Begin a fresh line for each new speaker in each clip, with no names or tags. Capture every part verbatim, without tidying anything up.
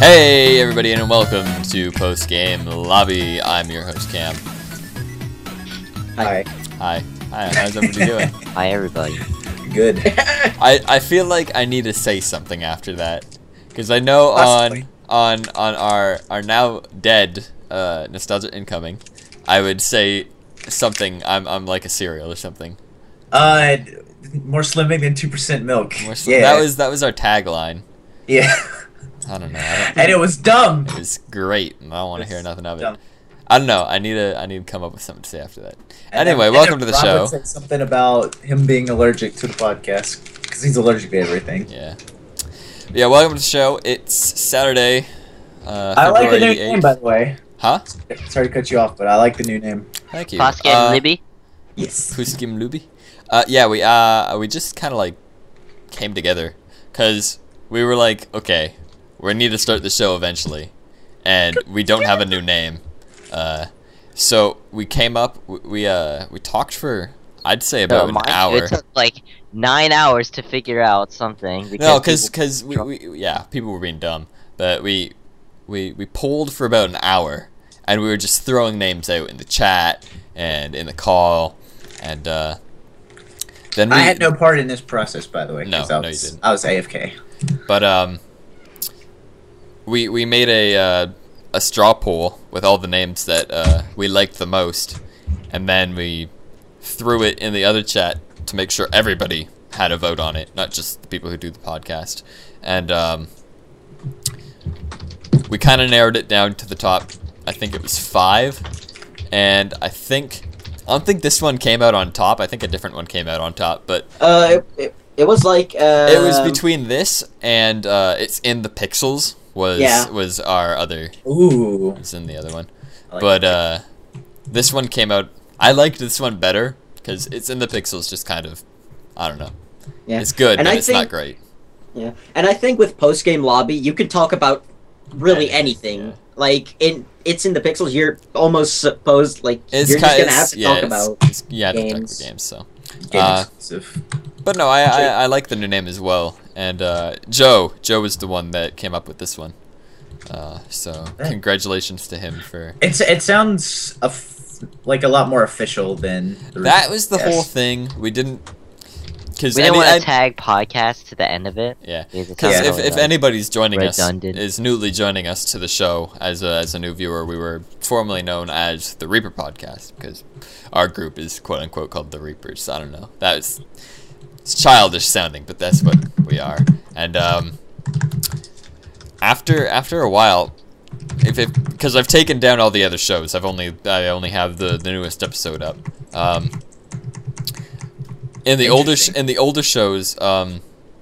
Hey everybody, and welcome to Post Game Lobby. I'm your host Cam.
Hi.
Hi. Hi. How's everybody doing?
Hi everybody.
Good.
I I feel like I need to say something after that, because I know on on on our our now dead uh, Nostalgia Incoming, I would say something. I'm I'm like a cereal or something.
Uh, more slimming than two percent milk.
More sl-
yeah.
That was that was our tagline.
Yeah.
I don't know. I don't
And it was dumb.
It was great, and I don't want to hear nothing of it.
Dumb.
I don't know. I need to. I need to come up with something to say after that.
And
Anyway,
then,
welcome
and
to the
then
show.
Robert said something about him being allergic to the podcast because he's allergic to everything.
Yeah. Yeah. Welcome to the show. It's Saturday. Uh,
I like the new
February
name,
eighth.
by the way.
Huh?
Sorry to cut you off, but I like the new name.
Thank you.
Pascal
Uh,
Libby.
Yes.
Puskim Luby. Uh, yeah, we uh we just kind of like came together because we were like, okay, we need to start the show eventually, and we don't have a new name. Uh, so we came up. We, we uh we talked for I'd say about
So
an
mine-
hour.
It took like nine hours to figure out something. Because
No, because
people-
because we, we yeah people were being dumb, but we we we polled for about an hour, and we were just throwing names out in the chat and in the call, and uh, then we,
I had no part in this process, by the way.
No,
'cause I
no, you
was,
didn't.
I was A F K.
But um, we we made a uh, a straw poll with all the names that uh, we liked the most, and then we threw it in the other chat to make sure everybody had a vote on it, not just the people who do the podcast. And um, we kind of narrowed it down to the top. I think it was five, and I think I don't think this one came out on top. I think a different one came out on top, but
Uh, it, it, it was like uh,
it was between this and uh, it's in the pixels was
Yeah.
was our other
Ooh.
was in the other one,
I like
but
that.
uh, this one came out. I liked this one better because it's in the pixels. Just kind of, I don't know.
Yeah.
It's good,
And
but
I
it's not
think-
great.
Yeah, and I think with post game lobby, you can talk about really
Anything,
anything.
yeah.
Like in it's in the pixels. You're almost supposed like
It's
you're
kind
just gonna have to
yeah,
talk
it's,
about.
it's, yeah, to talk about
games.
games. So,
Game
uh,
exclusive.
but no, I, I I like the new name as well. And uh, Joe Joe was the one that came up with this one. Uh, so
Eh.
congratulations to him for
It's it sounds a f- like a lot more official than the
that. Was the
Yes.
whole thing. We didn't because
we didn't want to tag podcast to the end of it.
Yeah,
Because it
because
sounds
if,
really,
if
like,
anybody's joining
redundant.
us, is newly joining us to the show as a, as a new viewer, we were formerly known as the Reaper Podcast because our group is quote unquote called the Reapers. I don't know. That is it's childish sounding, but that's what we are. And um, after after a while, if it because I've taken down all the other shows, I've only I only have the, the newest episode up. Um, in the older sh-
Interesting.
in the older shows, um,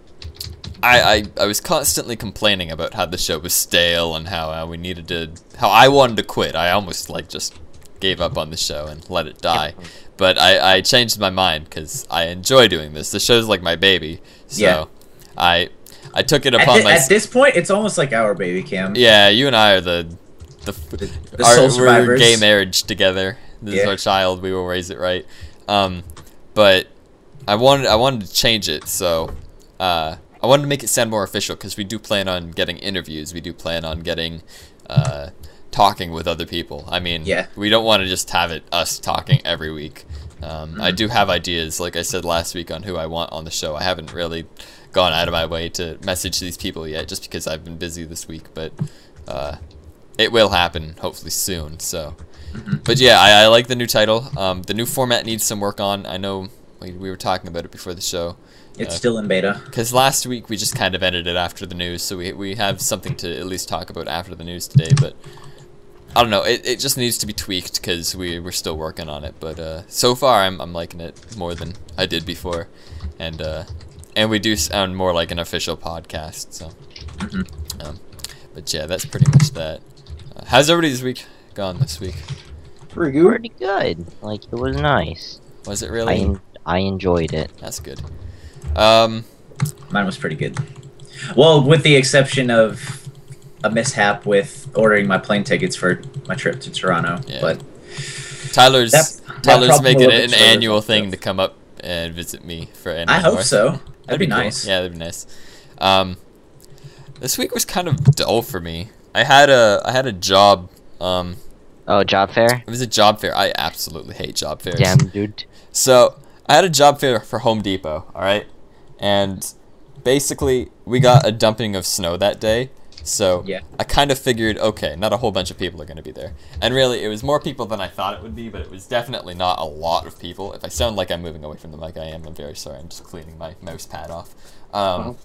I, I I was constantly complaining about how the show was stale and how uh, we needed to how I wanted to quit. I almost like just gave up on the show and let it die. But I, I changed my mind because I enjoy doing this. The show's like my baby, so
Yeah.
I I took it
At,
upon
thi-
myself.
at this point, it's almost like our baby cam.
Yeah, you and I are the the,
the
our,
sole
we're
survivors.
gay marriage together. This is
Yeah.
our child. We will raise it right. Um, but I wanted I wanted to change it, so uh, I wanted to make it sound more official because we do plan on getting interviews. We do plan on getting uh, talking with other people. I mean,
Yeah.
we don't want to just have it us talking every week. Um,
Mm-hmm.
I do have ideas, like I said last week, on who I want on the show. I haven't really gone out of my way to message these people yet, just because I've been busy this week. But uh, it will happen hopefully soon. So,
Mm-hmm.
but yeah, I, I like the new title. Um, the new format needs some work on. I know we, we were talking about it before the show.
It's
Uh,
still in beta.
Because last week we just kind of ended it after the news, so we we have something to at least talk about after the news today. But I don't know, it, it just needs to be tweaked because we we're still working on it. But uh, so far I'm I'm liking it more than I did before, and uh, and we do sound more like an official podcast. So,
Mhm.
um, but yeah, that's pretty much that. Uh, how's everybody's week gone this week?
Pretty good.
Pretty good. Like it was nice.
Was it
I
really?
en- I enjoyed it.
That's good. Um,
Mine was pretty good. Well, with the exception of a mishap with ordering my plane tickets for my trip to Toronto.
Yeah.
But
Tyler's
That- that
Tyler's
problem
making
will
it an
get sorted
annual
out,
thing
though.
to come up and visit me for.
I hope
North.
so. That'd, be,
cool.
nice.
Yeah, that'd be nice. Um, This week was kind of dull for me. I had a I had a job. Um,
Oh, job fair?
it was a job fair. I absolutely hate job fairs.
Damn, dude.
So I had a job fair for Home Depot. All right, and basically we got a dumping of snow that day. So
Yeah.
I kind of figured, okay, not a whole bunch of people are going to be there. And really, it was more people than I thought it would be, but it was definitely not a lot of people. If I sound like I'm moving away from the mic, I am. I'm very sorry. I'm just cleaning my mouse pad off. Um,
Wow.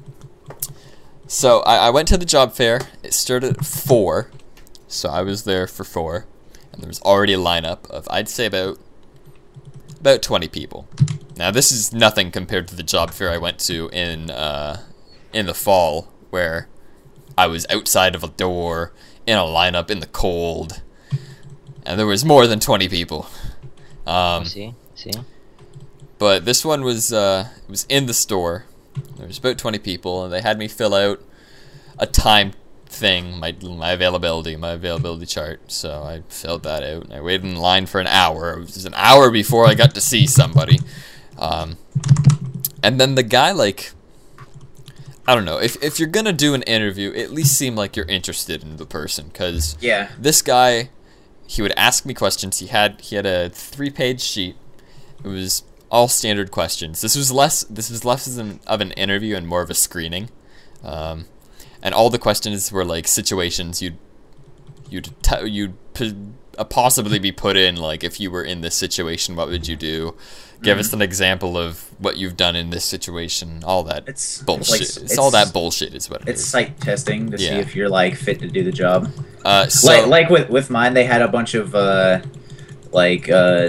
So I, I went to the job fair. It started at four, so I was there for four. And there was already a lineup of, I'd say, about about twenty people. Now, this is nothing compared to the job fair I went to in uh, in the fall, where I was outside of a door, in a lineup, in the cold, and there was more than twenty people. Um,
see? See?
but this one was uh, it was in the store. There was about twenty people, and they had me fill out a time thing, my my availability, my availability chart. So I filled that out, and I waited in line for an hour. It was an hour before I got to see somebody. Um, and then the guy, like, I don't know, if if you're gonna do an interview, at least seem like you're interested in the person, because
Yeah.
this guy, he would ask me questions. He had he had a three-page sheet. It was all standard questions. This was less this was less than of an interview and more of a screening. Um, and all the questions were like situations you'd you'd t- you'd p- uh, possibly be put in. Like, if you were in this situation, what would you do? Give us an example of what you've done in this situation. All that
It's
bullshit.
like-
it's,
it's-
all that bullshit is what it
It's
is.
psych testing to see
Yeah.
if you're like fit to do the job.
Uh, so
like like with with mine, they had a bunch of uh, like uh,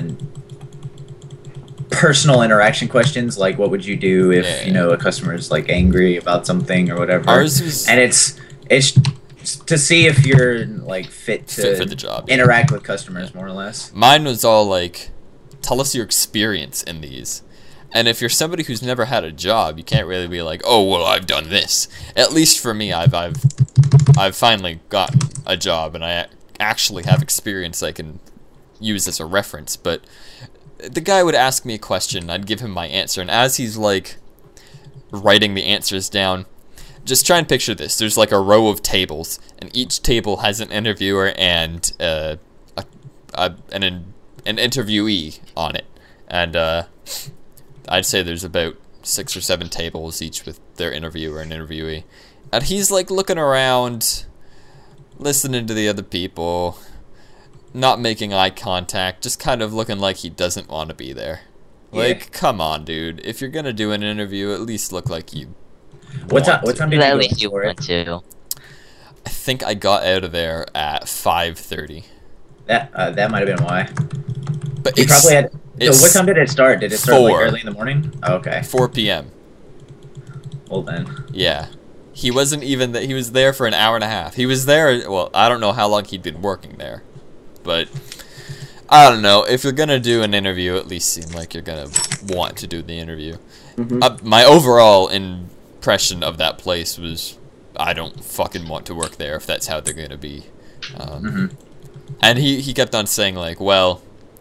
personal interaction questions, like what would you do if
Yeah.
you know a customer is like angry about something or whatever.
ours was
and it's it's to see if you're like fit to
fit for the job. yeah.
interact with customers more or less.
Mine was all like, tell us your experience in these. And if you're somebody who's never had a job, you can't really be like, oh, well, I've done this. At least for me, I've I've I've finally gotten a job, and I actually have experience I can use as a reference. But the guy would ask me a question, I'd give him my answer, and as he's like writing the answers down, just try and picture this. There's like a row of tables, and each table has an interviewer and uh, a, a an an interviewee on it, and uh, I'd say there's about six or seven tables each with their interviewer and interviewee, and he's like looking around, listening to the other people, not making eye contact, just kind of looking like he doesn't want to be there. Like,
Yeah.
come on, dude. If you're gonna do an interview, at least look like you.
What time?
want
What
to.
time did you
At
go
least you
for it?
want to.
I think I got out of there at five thirty.
That uh, that might have been why.
But
You
it's
probably had. So
it's
what time did it start? Did it start
four.
like early in the morning? Oh, okay.
four p.m.
Well then.
Yeah. He wasn't even that. He was there for an hour and a half. He was there. Well, I don't know how long he'd been working there, but I don't know. If you're gonna do an interview, at least seem like you're gonna want to do the interview.
Mhm.
Uh, my overall impression of that place was, I don't fucking want to work there if that's how they're gonna be. Um,
hmm
And he, he kept on saying, like, well,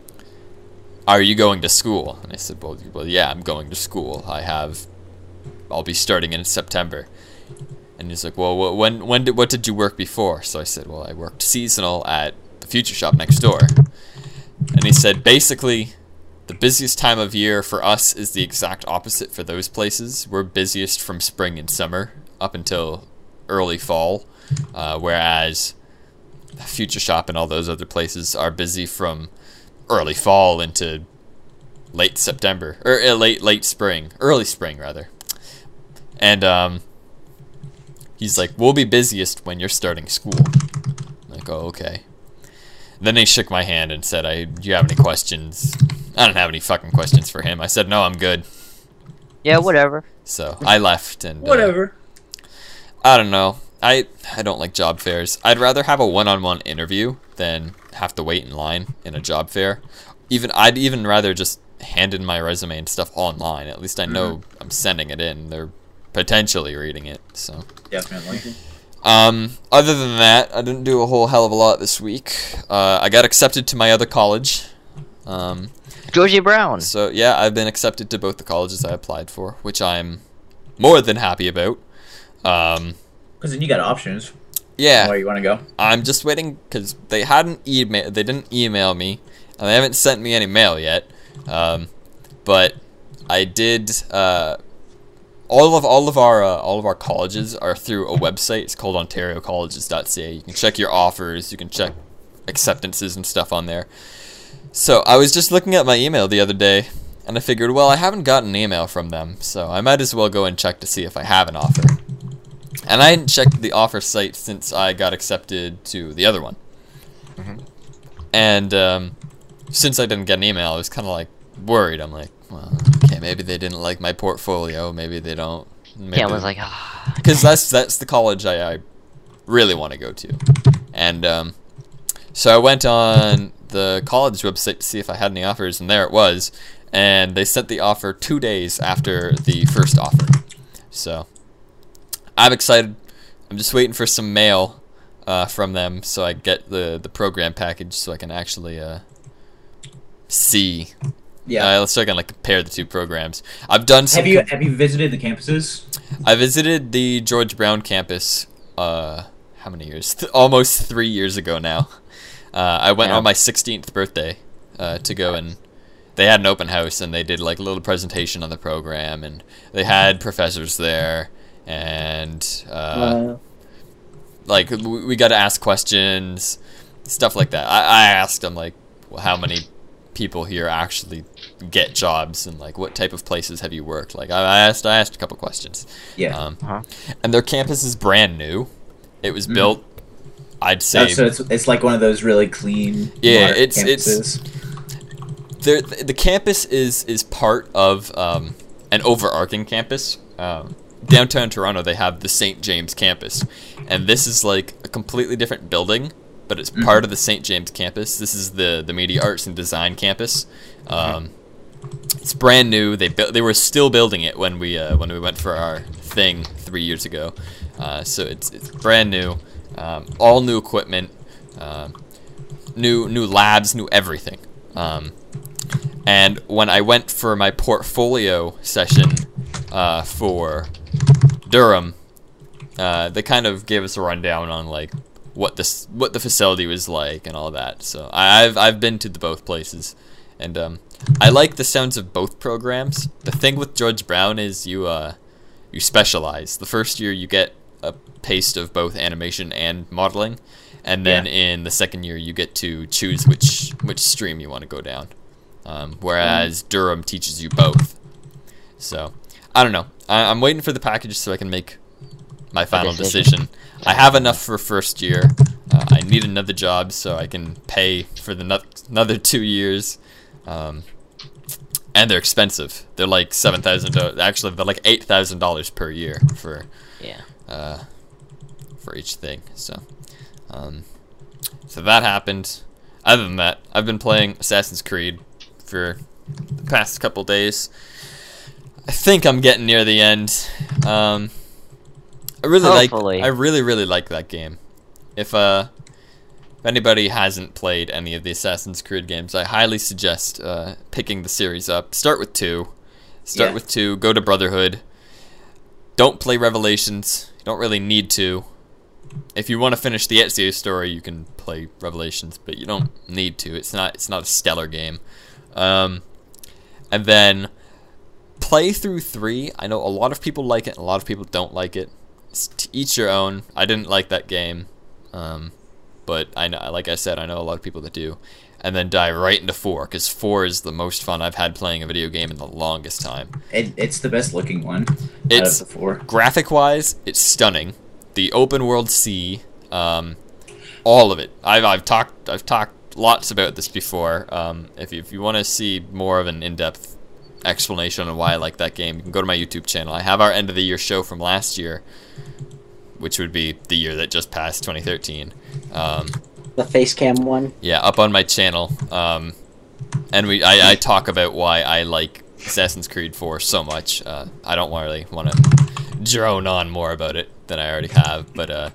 are you going to school? And I said, well, well, yeah, I'm going to school. I have, I'll be starting in September. And he's like, well, wh- when when did what did you work before? So I said, well, I worked seasonal at the Future Shop next door. And he said, basically, the busiest time of year for us is the exact opposite for those places. We're busiest from spring and summer up until early fall, uh, whereas Future Shop and all those other places are busy from early fall into late September, or uh, late late spring, early spring rather. And um, he's like, "We'll be busiest when you're starting school." I'm like, "Oh, okay." Then he shook my hand and said, "I, do you have any questions?" I don't have any fucking questions for him. I said, "No, I'm good."
Yeah, whatever.
So I left, and uh,
Whatever.
I don't know. I I don't like job fairs. I'd rather have a one-on-one interview than have to wait in line in a job fair. Even I'd even rather just hand in my resume and stuff online. At least I know I'm sending it in. They're potentially reading it. So,
Definitely.
um, other than that, I didn't do a whole hell of a lot this week. Uh, I got accepted to my other college. Um,
Georgie Brown.
so yeah, I've been accepted to both the colleges I applied for, which I'm more than happy about. Um,
Because then you got options.
Yeah.
Where you want to go?
I'm just waiting because they hadn't email. They didn't email me, and they haven't sent me any mail yet. Um, but I did. Uh, all of all of our uh, all of our colleges are through a website. It's called ontario colleges dot c a. You can check your offers. You can check acceptances and stuff on there. So I was just looking at my email the other day, and I figured, well, I haven't gotten an email from them, so I might as well go and check to see if I have an offer. And I hadn't checked the offer site since I got accepted to the other one.
Mhm.
And um, since I didn't get an email, I was kind of like worried. I'm like, well, okay, maybe they didn't like my portfolio. Maybe they don't. Maybe
Cameron's like, ah.
because that's that's the college I, I really want to go to. And um, so I went on the college website to see if I had any offers, and there it was. And they sent the offer two days after the first offer. So I'm excited. I'm just waiting for some mail uh, from them so I get the, the program package so I can actually uh, see.
Yeah.
Uh, so I can like compare the two programs. I've done some.
have you have you visited the campuses?
I visited the George Brown campus. Uh, how many years? Th- almost three years ago now. Uh, I went
Yeah.
on my sixteenth birthday uh, to go, and they had an open house, and they did like a little presentation on the program, and they had professors there, and uh,
Uh,
like we, we got to ask questions, stuff like that. I, I asked them like, well, how many people here actually get jobs, and like what type of places have you worked? Like I, I asked, I asked a couple questions.
Yeah.
Um,
Uh-huh.
and their campus is brand new. It was
Mhm.
built, I'd say.
Oh, so it's it's like one of those really clean.
Yeah,
modern
it's- it's-
campuses.
There, the campus is is part of um, an overarching campus. Um, downtown Toronto, they have the Saint James campus, and this is like a completely different building, but it's part of the Saint James campus. This is the the Media Arts and Design campus. Um, it's brand new. They built. They were still building it when we uh, when we went for our thing three years ago. Uh, so it's it's brand new, um, all new equipment, um, new new labs, new everything. Um, and when I went for my portfolio session uh, for Durham, uh, they kind of gave us a rundown on like what this what the facility was like and all that. So I- I've I've been to the both places, and um, I like the sounds of both programs. The thing with George Brown is you uh, you specialize. The first year you get a taste of both animation and modeling, and then
Yeah.
in the second year you get to choose which which stream you want to go down. Um, whereas Durham teaches you both. So I don't know. I, I'm waiting for the package so I can make my final
decision.
decision. I have enough for first year. Uh, I need another job so I can pay for the no- another two years. Um, and they're expensive. They're like seven thousand dollars. Actually, they're like eight thousand dollars per year for
Yeah.
uh, for each thing. So, um, so that happened. Other than that, I've been playing Assassin's Creed for the past couple days. I think I'm getting near the end. Um, I really
Hopefully.
like. I really, really like that game. If uh, if anybody hasn't played any of the Assassin's Creed games, I highly suggest uh, picking the series up. Start with two. Start
Yeah.
with two. Go to Brotherhood. Don't play Revelations. You don't really need to. If you want to finish the Ezio story, you can play Revelations, but you don't need to. It's not. It's not a stellar game. Um, and then play through three. I know a lot of people like it, and a lot of people don't like it. It's to each your own. I didn't like that game, um, but I know, like I said, I know a lot of people that do. And then dive right into four, because four is the most fun I've had playing a video game in the longest time.
It, it's the best looking one.
It's
out of the four.
graphic-wise, it's stunning. The open world sea, um, all of it. I've I've talked I've talked lots about this before. Um, if you, if you want to see more of an in-depth explanation on why I like that game, you can go to my YouTube channel. I have our end of the year show from last year, which would be the year that just passed, twenty thirteen. Um,
the face cam one.
yeah, up on my channel. Um, and we I, I talk about why I like Assassin's Creed four so much. Uh, I don't really want to drone on more about it than I already have, but uh,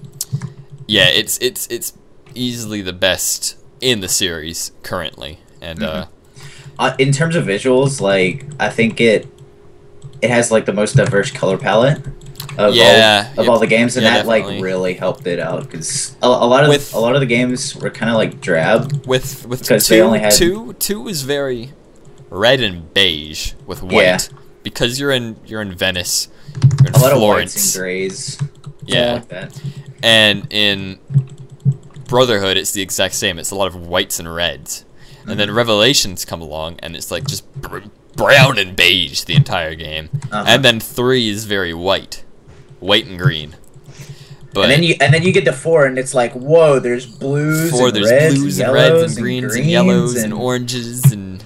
yeah, it's it's it's easily the best in the series currently, and uh,
Uh, in terms of visuals, like I think it it has like the most diverse color palette. of
Yeah,
all, of
yeah,
all the games, and
yeah,
that like
definitely.
really helped it out because a, a lot of
With-
a lot of the games were kind of like drab.
With with
Because
two,
they only had-
two, two is very red and beige with white.
Yeah.
Because you're in you're in Venice, you're in
A lot of
Florence.
whites and grays.
Yeah.
Like that.
And in Brotherhood, it's the exact same. It's a lot of whites and reds. And then Revelations come along, and it's like just br- brown and beige the entire game.
Uh-huh.
And then three is very white, white and green. But
and then you and then you get to four, and it's like, whoa, there's blues
four,
and
there's
reds
blues
and,
and
yellows
reds and greens and, yellows and oranges and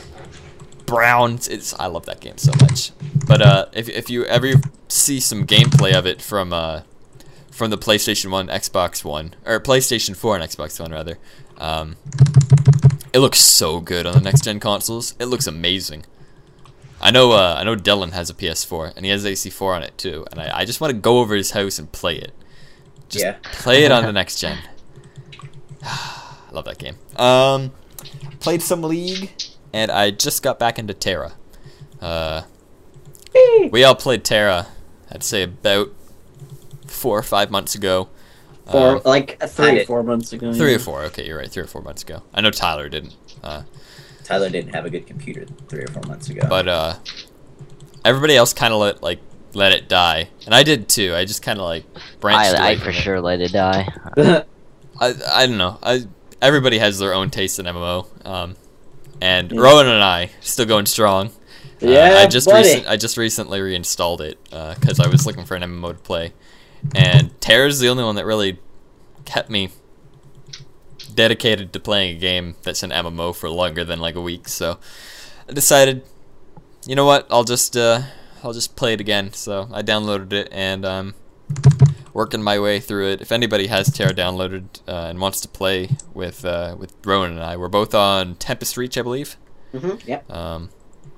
browns. It's I love that game so much. But uh, if if you ever see some gameplay of it from uh, from the PlayStation One, Xbox One, or PlayStation Four and Xbox One rather, um, it looks so good on the next gen consoles. It looks amazing. I know uh, I know Dylan has a P S four and he has A C four on it too, and I, I just want to go over his house and play it. Just
Yeah.
play it on the next gen. I love that game. Um, played some League, and I just got back into Terra. Uh, we all played Terra, I'd say about four or five months ago.
Four,
Um,
like
I
three or
did.
four months ago.
three
yeah.
or four. Okay, you're right. Three or four months ago. I know Tyler didn't. Uh,
Tyler didn't have a good computer three or four months ago.
but uh, everybody else kind of let like let it die, and I did too. I just kind of like branched away
I, I
from
for
it.
sure let it die.
I I don't know. I everybody has their own taste in M M O. Um, and
Yeah.
Rowan and I still going strong. Uh,
Yeah,
I just
buddy.
recent, I just recently reinstalled it because I was looking for an M M O to play, and Terra's the only one that really kept me dedicated to playing a game that's an M M O for longer than like a week. So I decided, you know what? I'll just uh, I'll just play it again. So I downloaded it and I'm working my way through it. If anybody has Terra downloaded uh, and wants to play with uh, with Rowan and I, we're both on Tempest Reach, I believe.
Mm-hmm. Yep.
Um,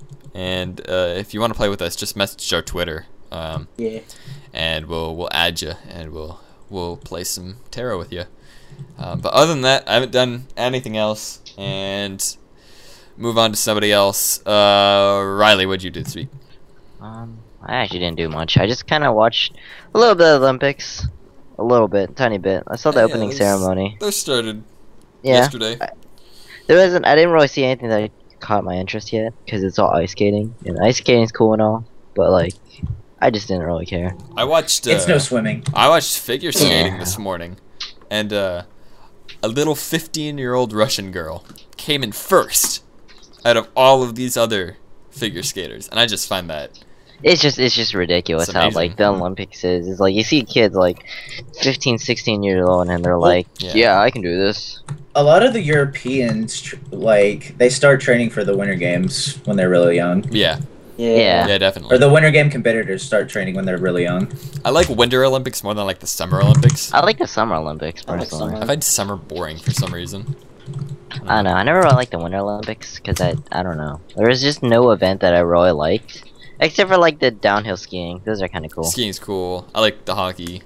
and uh, if you want to play with us, just message our Twitter, um,
Yeah.
and we'll we'll add you, and we'll we'll play some Terra with you. Uh, but other than that, I haven't done anything else. And move on to somebody else. Uh, Riley, what'd you do this week?
Um, I actually didn't do much. I just kind of watched a little bit of Olympics, a little bit, tiny bit. I saw the
Yeah,
opening
those-
ceremony.
Those started
Yeah,
yesterday.
there wasn't. I didn't really see anything that caught my interest yet because it's all ice skating, and ice skating's cool and all, but like, I just didn't really care.
I watched. Uh,
it's no swimming.
I watched figure skating
Yeah.
this morning, and uh, a little fifteen-year-old Russian girl came in first out of all of these other figure skaters, and I just find that
It's just it's just ridiculous
It's
how
amazing.
like the Olympics is. It's like you see kids like fifteen, sixteen years old and they're like,
yeah.
yeah. I can do this.
A lot of the Europeans, tr- like, they start training for the Winter Games when they're really young.
yeah,
Yeah.
yeah,
Or
definitely.
the Winter Game competitors start training when they're really young.
I like Winter Olympics more than I like the Summer Olympics.
I like the Summer Olympics
I like
personally.
summer.
I find summer boring for some reason.
I don't know. I never really liked the Winter Olympics because I I don't know. There was just no event that I really liked, except for like the downhill skiing. Those are kind of cool.
Skiing's cool. I like the hockey.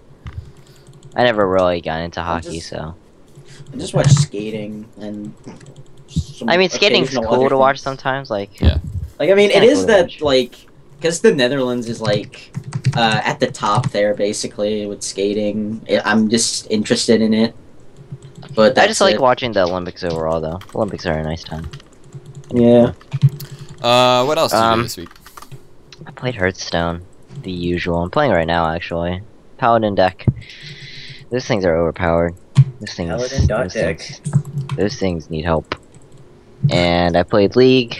I never really got into hockey,
just-
so
I just watch skating and. some
I mean, skating's
occasional
cool
other
to watch
things.
sometimes. Like,
Yeah.
Like, I mean, it
Kinda
is
cool to
that,
watch.
like, because the Netherlands is, like, uh, at the top there, basically, with skating. I- I'm just interested in it. But
I
that's
just like
it.
watching the Olympics overall, though. Olympics are a nice time.
Yeah.
Uh, what else did you
Um,
do this week?
I played Hearthstone, the usual. I'm playing right now, actually. Paladin deck. Those things are overpowered. Those things.
Paladin dot
those
deck.
things- Those things need help. And I played League.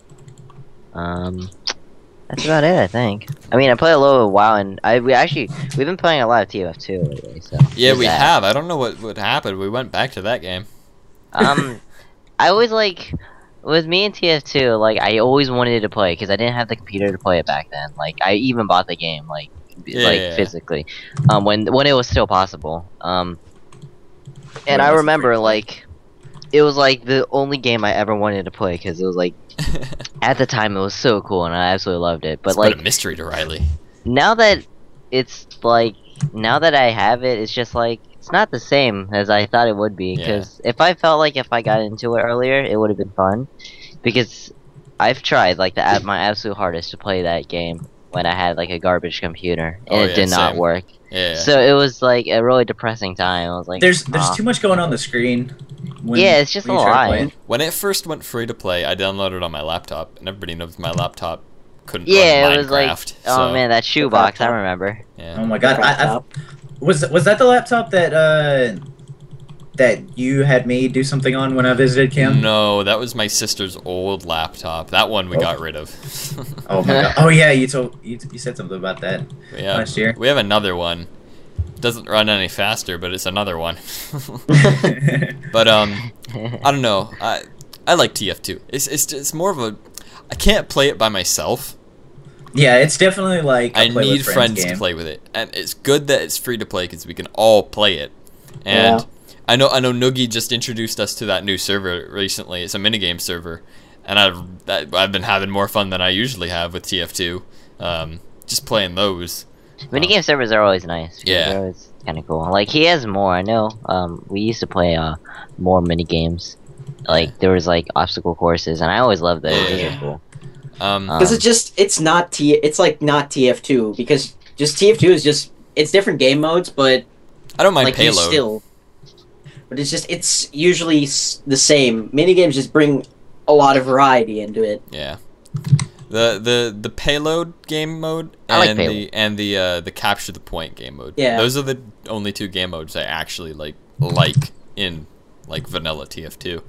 Um, that's about it, I think. I mean, I played a little WoW, and I we actually we've been playing a lot of T F F two lately. So
Yeah,
there's
we
that.
have. I don't know what what happened. We went back to that game.
Um, I always like with me and T F two. Like, I always wanted to play because I didn't have the computer to play it back then. Like, I even bought the game, like, b-
Yeah,
like
yeah, yeah.
physically, um, when when it was still possible. Um, and
When
I
it was
remember
free to play.
like it was like the only game I ever wanted to play because it was like at the time it was so cool and I absolutely loved it. But
It's
like
but a mystery to Riley.
now that it's like now that I have it, it's just like it's not the same as I thought it would be.
Yeah.
Because if I felt like if I got into it earlier, it would have been fun. Because I've tried like the ab- my absolute hardest to play that game, when I had like a garbage computer and
Oh,
it
yeah,
did not
same.
work.
Yeah.
So it was like a really depressing time. I was like,
There's there's
"Aw."
too much going on the screen. When,
Yeah, it's just
when
a
you try to
lot.
play it.
When it first went free to play, I downloaded it on my laptop, and everybody knows my laptop couldn't
Yeah,
run
it was like,
Minecraft.
oh
so,
man, that shoebox. I
laptop.
remember.
yeah.
Oh my god! I, I,
Laptop.
was was that the laptop that uh that you had me do something on when I visited Kim?
No, that was my sister's old laptop. That one we
Oh.
got rid of.
Oh my god! Oh yeah, you told you, you said something about that.
We have,
Last year.
we have another one. Doesn't run any faster, but it's another one. But um, I don't know. I I like T F two. It's it's it's more of a. I can't play it by myself.
Yeah, it's definitely like a
I
play
need
with
friends,
game.
to play with it, and it's good that it's free to play because we can all play it. And
Yeah.
I know I know Noogie just introduced us to that new server recently. It's a minigame server, and I've that, I've been having more fun than I usually have with T F two. Um, just playing those.
Minigame servers are always nice. because
Yeah.
They're always kind of cool. Like, he has more. I know. Um, we used to play uh more minigames. Like, there was like obstacle courses, and I always loved those. Those
Yeah.
are cool.
Um,
Uh,
Because it just it's not T it's like not T F two because just T F two is just it's different game modes, but
I don't mind
like you
payload.
still. But it's just it's usually s- the same. Minigames just bring a lot of variety into it.
Yeah. The the the payload game mode
I like
and the
payload.
and the uh, the capture the point game mode.
Yeah.
Those are the only two game modes I actually like like in like vanilla T F two.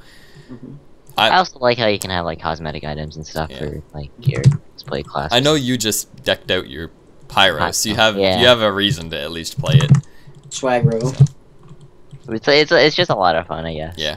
I
I
also like how you can have like cosmetic items and stuff
Yeah.
for like your display class.
I know you just decked out your pyro, so you have
Yeah.
you have a reason to at least play it.
Swagro.
It's it's it's just a lot of fun, I guess.
Yeah.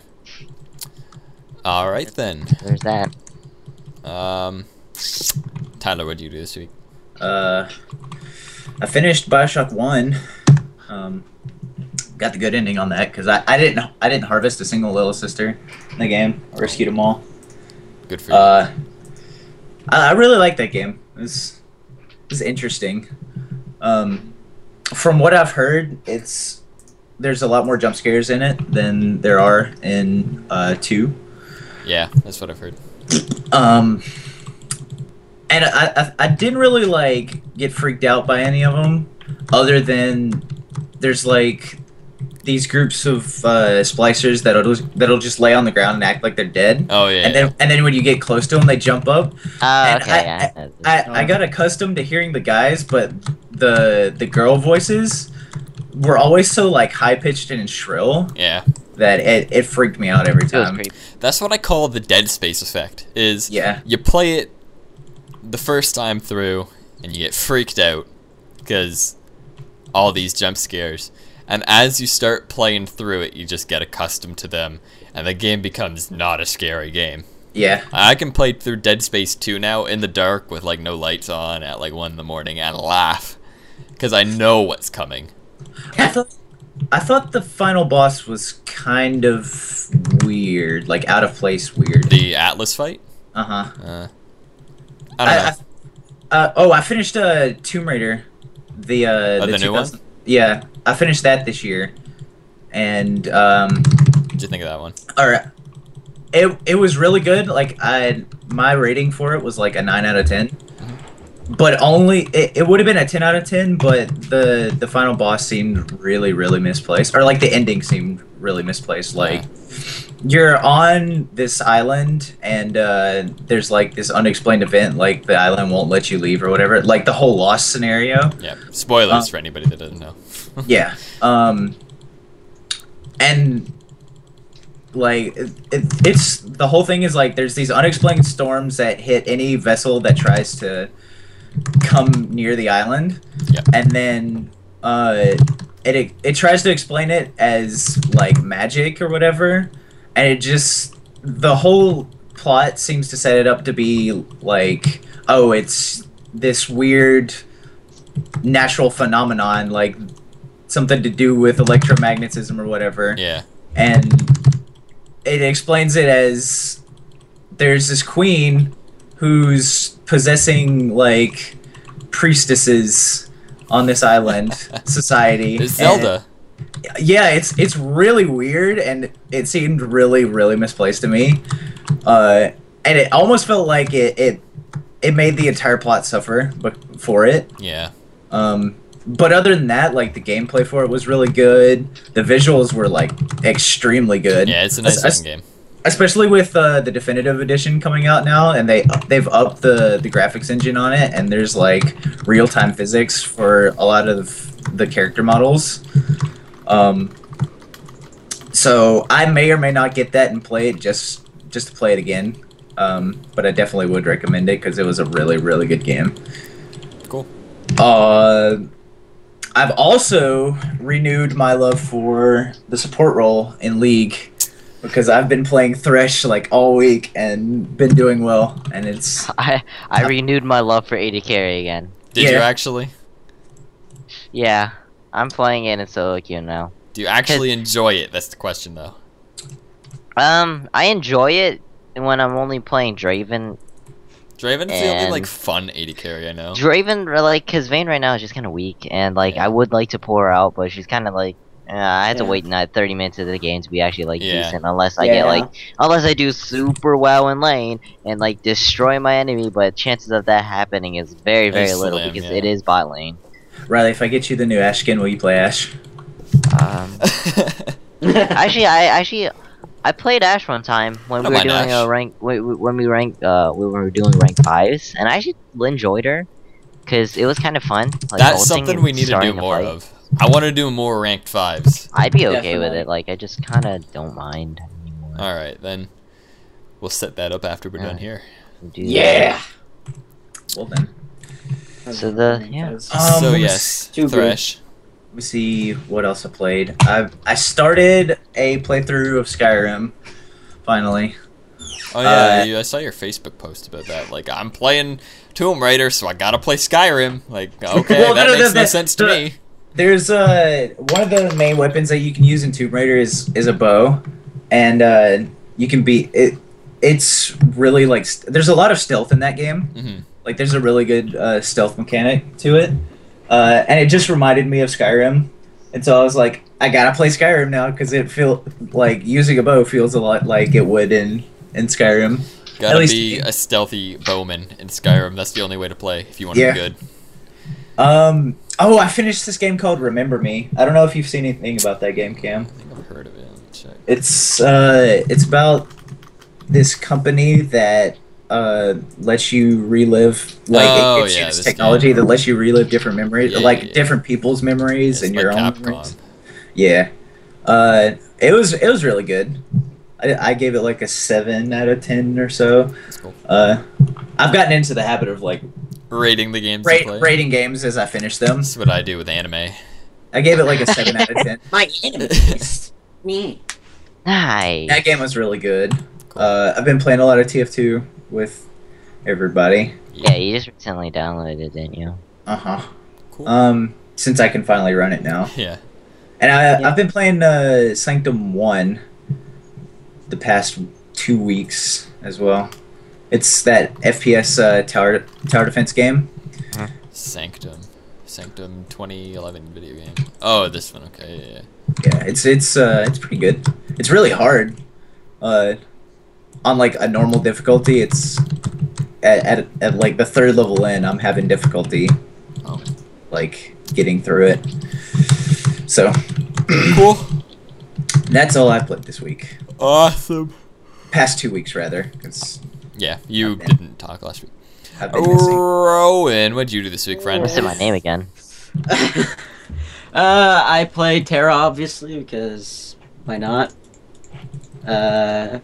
All right then.
There's that.
Um, Tyler, what did you do this week?
Uh, I finished Bioshock One. Um, got the good ending on that because I, I didn't I didn't harvest a single little sister in the game. I rescued them all.
Good for you.
Uh, I, I really like that game. It was, it was interesting. Um, from what I've heard, it's there's a lot more jump scares in it than there are in uh, two.
yeah, that's what I've heard.
Um, and I, I I didn't really like get freaked out by any of them, other than there's like these groups of uh, splicers that'll just, that'll just lay on the ground and act like they're dead.
Oh yeah.
And then and then when you get close to them, they jump up.
Oh,
And
okay.
I-
yeah, I-
I, I got accustomed to hearing the guys, but the the girl voices were always so like high pitched and shrill
yeah.
that it, it freaked me out every
it was
time.
creepy.
That's what I call the Dead Space effect. Is
Yeah.
you play it the first time through and you get freaked out because all these jump scares, and as you start playing through it, you just get accustomed to them, and the game becomes not a scary game.
Yeah.
I can play through Dead Space two now in the dark with like no lights on at like one in the morning and laugh because I know what's coming.
I thought I thought the final boss was kind of weird, like out of place weird.
The Atlas fight.
Uh huh.
Uh, I don't know.
I, I, uh, oh, I finished uh, Tomb Raider, the uh,
Oh, the new one?
two thousand Yeah, I finished that this year, and um,
what did you think of that one?
or it it was really good. Like I, my rating for it was like a nine out of ten. But only it, it would have been a ten out of ten, but the the final boss seemed really really misplaced, or like the ending seemed really misplaced. Like you're on this island and uh, there's like this unexplained event, like the island won't let you leave or whatever. Like the whole lost scenario.
Yeah, spoilers
Uh,
for anybody that doesn't know.
Yeah. Um. And like it, it, it's the whole thing is like there's these unexplained storms that hit any vessel that tries to come near the island.
Yep.
And then uh it, it it tries to explain it as like magic or whatever, and it just the whole plot seems to set it up to be like, oh, it's this weird natural phenomenon, like something to do with electromagnetism or whatever.
Yeah.
And it explains it as there's this queen who's possessing like priestesses on this island society.
It's Zelda.
And, yeah, it's it's really weird, and it seemed really really misplaced to me. Uh, and it almost felt like it, it it made the entire plot suffer, but for it.
Yeah.
Um, but other than that, like the gameplay for it was really good. The visuals were like extremely good.
Yeah, it's a nice
Es-
looking game.
Especially with uh, the definitive edition coming out now, and they they've upped the the graphics engine on it, and there's like real time physics for a lot of the character models. Um, so I may or may not get that and play it just just to play it again. Um, but I definitely would recommend it because it was a really really good game.
Cool.
Uh, I've also renewed my love for the support role in League. Because I've been playing Thresh like all week and been doing well, and it's
I I renewed my love for A D carry again.
Did
Yeah.
you actually?
Yeah, I'm playing it in solo queue now.
Do you actually enjoy it? That's the question, though.
Um, I enjoy it when I'm only playing Draven.
Draven's the only
And-
like fun A D carry I know.
Draven, like, cause Vayne right now is just kind of weak, and like
Yeah.
I would like to pull her out, but she's kind of like. Uh, I had to
Yeah.
wait not thirty minutes of the game to be actually like
Yeah.
decent, unless I
Yeah.
get like, unless I do super well in lane and like destroy my enemy. But chances of that happening is very very
Very
little
slim,
because
yeah.
it is bot lane.
Riley. If I get you the new Ash skin, will you play Ash?
Um, actually, I actually I played Ash one time when
I
we were
don't mind
doing
Ashe.
a rank when when we ranked uh we were doing rank fives, and I actually enjoyed her because it was kind of fun. Like,
That's
ulting
something
and
we need to do
starting a
more
fight.
of. I want to do more ranked fives.
I'd be okay with
Definitely.
it. Like I just kind of don't mind anymore.
All right, then we'll set that up after we're done here.
Do
Yeah.
Well then,
So the- yeah.
Um,
so
let me
yes,
Too good.
Thresh.
let me see what else I played. I I started a playthrough of Skyrim. Finally,
Oh yeah,
Uh,
you, I saw your Facebook post about that. Like, I'm playing Tomb Raider, so I gotta play Skyrim. Like, okay,
Well,
that
no, no,
makes
no,
no
the-
sense to
the-
me.
there's uh one of the main weapons that you can use in Tomb Raider is is a bow, and uh, you can be it. It's really like st- there's a lot of stealth in that game.
hmm
Like there's a really good uh, stealth mechanic to it, uh, and it just reminded me of Skyrim, and so I was like, I gotta play Skyrim now because it feel like using a bow feels a lot like it would in in Skyrim.
Gotta
least-
be a stealthy bowman in Skyrim. That's the only way to play if you want to
Yeah.
be good.
Um. Oh, I finished this game called Remember Me. I don't know if you've seen anything about that game, Cam.
I think I've heard of it. Let me check.
It's uh, it's about this company that uh lets you relive like
Oh,
it gives
yeah,
you this
this
technology
game.
that lets you relive different memories,
Yeah,
like
yeah.
different people's memories
It's
and
like
your own
Capcom.
memories. Yeah. Uh, it was it was really good. I, I gave it like a seven out of ten or so.
That's cool.
Uh, I've gotten into the habit of like
Rating the games
ra-
you play.
rating games as I finish them.
That's what I do with anime.
I gave it like a seven out of ten.
My enemies. Me.
Nice.
That game was really good.
Cool.
Uh, I've been playing a lot of T F two with everybody.
Yeah, you just recently downloaded it, didn't you?
Uh huh.
Cool.
Um, since I can finally run it now,
yeah.
and I
Yeah.
I've been playing uh, Sanctum One the past two weeks as well. It's that F P S uh, tower tower defense game.
Sanctum. Sanctum twenty eleven video game. Oh, this one. Okay. Yeah. yeah.
Yeah, it's it's uh it's pretty good. It's really hard. Uh, on like a normal difficulty, it's at, at, at like the third level in, I'm having difficulty
Oh.
like getting through it. So
Cool.
that's all I played this week.
Awesome.
Past two weeks rather, because
Yeah, you
Okay.
didn't talk last week.
I've been missing.
Rowan, what'd you do this week, friend?
I said my name again.
uh, I played Terra obviously because why not? Uh,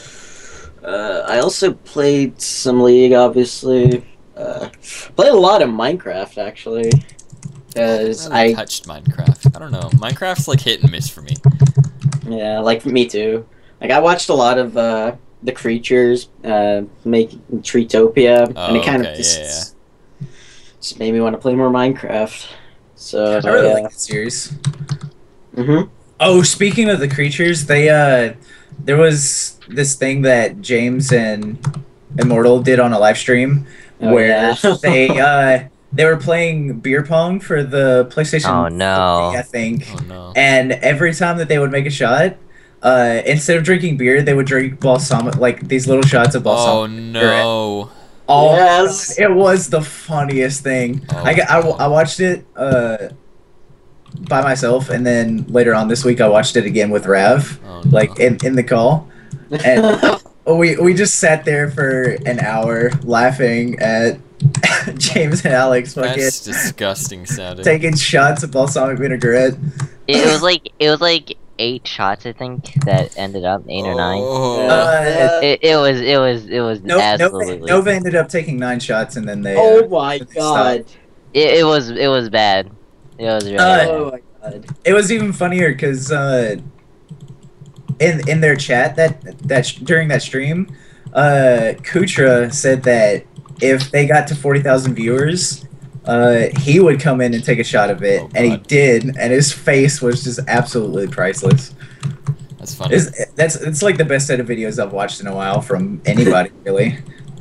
uh, I also played some League, obviously. Uh, played a lot of Minecraft actually, because
I haven't
I
touched Minecraft. I don't know. Minecraft's like hit and miss for me.
yeah, like me too. Like I watched a lot of uh, the creatures uh, make Treetopia,
Oh,
and it kind
okay,
of just,
yeah,
just made me want to play more Minecraft. So
I really
yeah.
like the series.
Mm-hmm.
Oh, speaking of the creatures, they uh, there was this thing that James and Immortal did on a live stream
Oh,
where
yeah.
they uh they were playing beer pong for the PlayStation.
Oh, no.
three, I think.
Oh no.
And every time that they would make a shot, uh, instead of drinking beer, they would drink balsamic, like these little shots of
Oh
balsamic
no.
Oh,
Yes.
it was the funniest thing.
Oh,
I, got, I, I watched it uh, by myself, and then later on this week I watched it again with Rav,
Oh, no.
like in, in the call. And we we just sat there for an hour laughing at James and Alex fucking
That's disgusting sounding.
taking shots of balsamic vinaigrette.
It was like it was like eight shots, I think, that ended up eight or nine.
Oh.
Uh,
It, it was it was it was
No, Nova,
absolutely.
Nova ended up taking nine shots, and then they.
Oh
uh,
my
they
god.
stopped.
It, it was it was bad. It was really
Uh,
bad.
Oh my god.
It was even funnier because uh, in in their chat that that sh- during that stream, uh, Kutra said that if they got to forty thousand viewers, uh, he would come in and take a shot of it,
Oh,
and he
God.
did, and his face was just absolutely priceless.
That's funny.
It's, that's it's like the best set of videos I've watched in a while from anybody, really.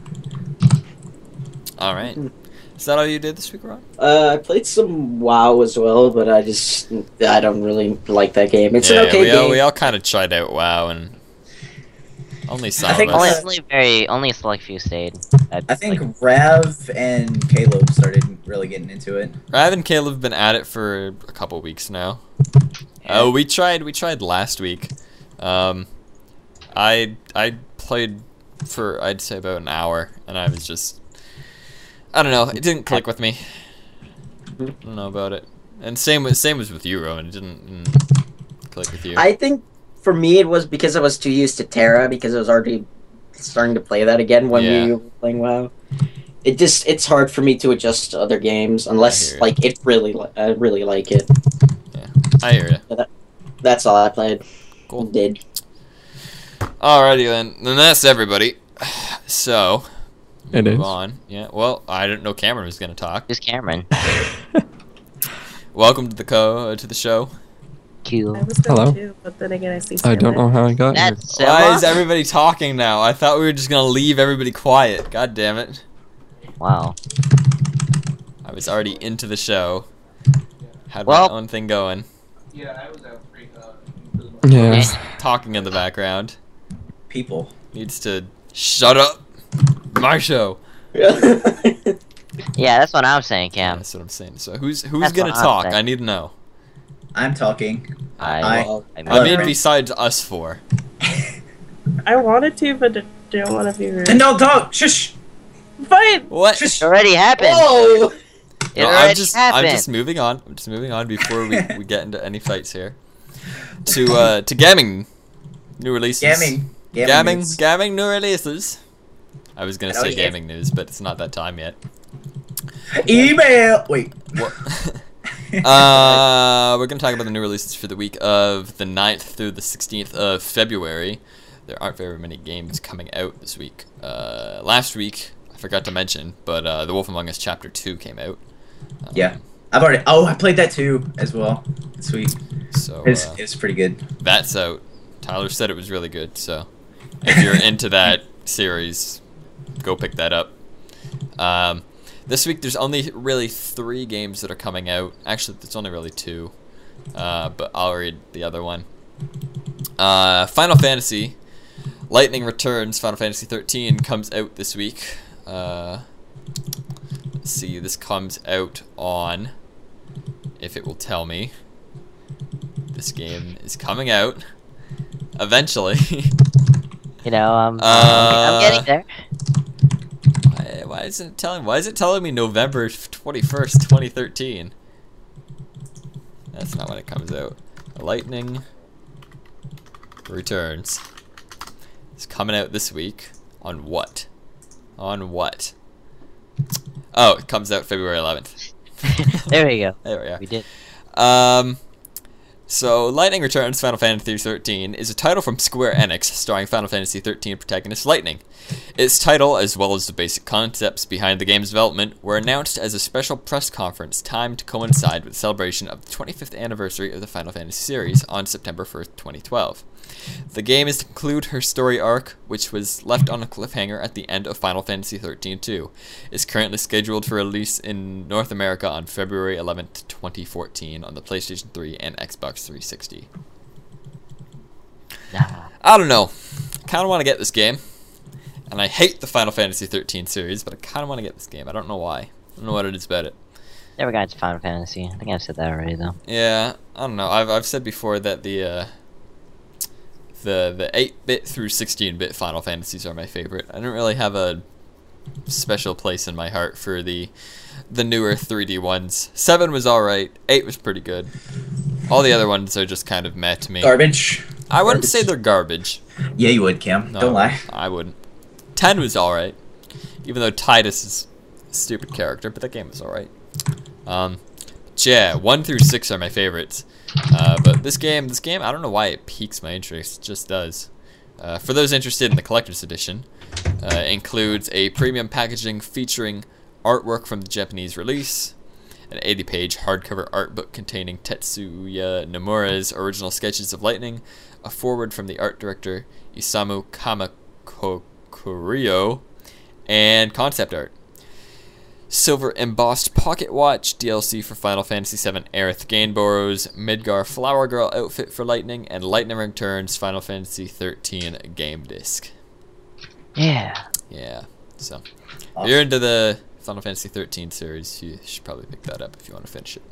All right. Is that all you did this week, Ron?
Uh, I played some WoW as well, but I just I don't really like that game. It's
yeah,
an okay
we all,
game.
we all kind of tried out WoW, and only some
I think
of
Only,
us.
uh,
only very only a select few stayed.
I think
like,
Rav and Caleb started really getting into it.
Rav and Caleb have been at it for a couple weeks now. Oh, we tried. We tried last week. Um, I I played for I'd say about an hour, and I was just I don't know. It didn't click with me. I don't know about it. And same was same was with you, Rowan. It didn't, didn't click with you.
I think for me it was because I was too used to Terra because I was already starting to play that again when
Yeah.
we were playing WoW. It just it's hard for me to adjust to other games
I
unless
hear you.
like it really li- I really like it.
I hear you.
That's all I played.
Cool.
Did.
Alrighty then. Then that's everybody. So
It
move
is.
on. Yeah. Well, I didn't know Cameron was gonna talk.
just Cameron.
Welcome to the co uh, to the show.
Q.
I was going
Hello?
to, but then again, I see.
I don't know how I got here.
That's
Why is
Selma?
everybody talking now? I thought we were just gonna leave everybody quiet. God damn it!
Wow.
I was already into the show. Had
Well-
my own thing going.
Yeah, I was out pretty uh,
Yeah.
Just talking in the background.
People.
Needs to shut up. My show.
Yeah, that's what I'm saying,
Yeah,
Cam.
that's what I'm saying. So who's who's
That's
gonna
what I'm
talk?
saying.
I need to know.
I'm talking.
I,
I-
Well,
I,
I mean,
Alright.
besides us four.
I wanted to, but d- don't want to be rude.
And don't talk. Shush.
Fine.
What?
Shush.
it already happened.
Whoa!
It
No,
already
I'm just
happened.
I'm just moving on. I'm just moving on before we, we get into any fights here. To uh to gaming new releases.
Gamming.
Gaming
news.
gaming new releases. I was gonna
I know
say
you-
gaming news, but it's not that time yet.
Email. Wait.
What? uh, we're gonna talk about the new releases for the week of the ninth through the sixteenth of February. There aren't very many games coming out this week. Uh, last week I forgot to mention, but uh, The Wolf Among Us Chapter Two came out. Um,
Yeah. I've already. Oh, I played that too as well. Sweet.
So
It's
uh,
it's pretty good.
that's out. Tyler said it was really good. So if you're into that series, go pick that up. Um, this week there's only really three games that are coming out. Actually, there's only really two. Uh, but I'll read the other one. Uh, Final Fantasy Lightning Returns. Final Fantasy thirteen comes out this week. Uh, let's see. This comes out on. If it will tell me. This game is coming out. Eventually.
You know, um,
Uh,
I'm getting there.
why, why isn't it telling? Why is it telling me November twenty first, twenty thirteen? That's not when it comes out. Lightning Returns. It's coming out this week. On what? On what? Oh, it comes out February eleventh.
There we go.
There we are.
We did.
Um, so, Lightning Returns Final Fantasy thirteen is a title from Square Enix starring Final Fantasy thirteen protagonist Lightning. Its title, as well as the basic concepts behind the game's development, were announced as a special press conference timed to coincide with the celebration of the twenty-fifth anniversary of the Final Fantasy series on September first, twenty twelve. The game is to conclude her story arc, which was left on a cliffhanger at the end of Final Fantasy thirteen two. It's currently scheduled for release in North America on February eleventh, twenty fourteen on the PlayStation three and Xbox three sixty.
Nah.
I don't know. Kind of want to get this game. and I hate the Final Fantasy thirteen series, but I kind of want to get this game. I don't know why. I don't know what it is about it.
Never got to Final Fantasy. I think I've said that already, though.
Yeah, I don't know. I've I've said before that the uh, the the eight bit through sixteen bit Final Fantasies are my favorite. I don't really have a special place in my heart for the the newer three D ones. seven was alright. eight was pretty good. All the other ones are just kind of meh to me.
Garbage.
I wouldn't
Garbage.
say they're garbage.
Yeah, you would, Cam.
No,
Don't lie.
I wouldn't. ten was alright. Even though Titus is a stupid character, but that game was alright. Um, yeah, one through six are my favorites. Uh, but this game, this game, I don't know why it piques my interest. It just does. Uh, for those interested in the collector's edition, uh, it includes a premium packaging featuring artwork from the Japanese release, an eighty page hardcover art book containing Tetsuya Nomura's original sketches of Lightning, a foreword from the art director Isamu Kamakuriyo, and concept art. Silver embossed pocket watch, D L C for Final Fantasy seven Aerith Gainboros, Midgar Flower Girl outfit for Lightning, and Lightning Returns Final Fantasy thirteen game disc.
Yeah.
Yeah, so if
Awesome.
you're into the Final Fantasy thirteen series, you should probably pick that up if you want to finish it.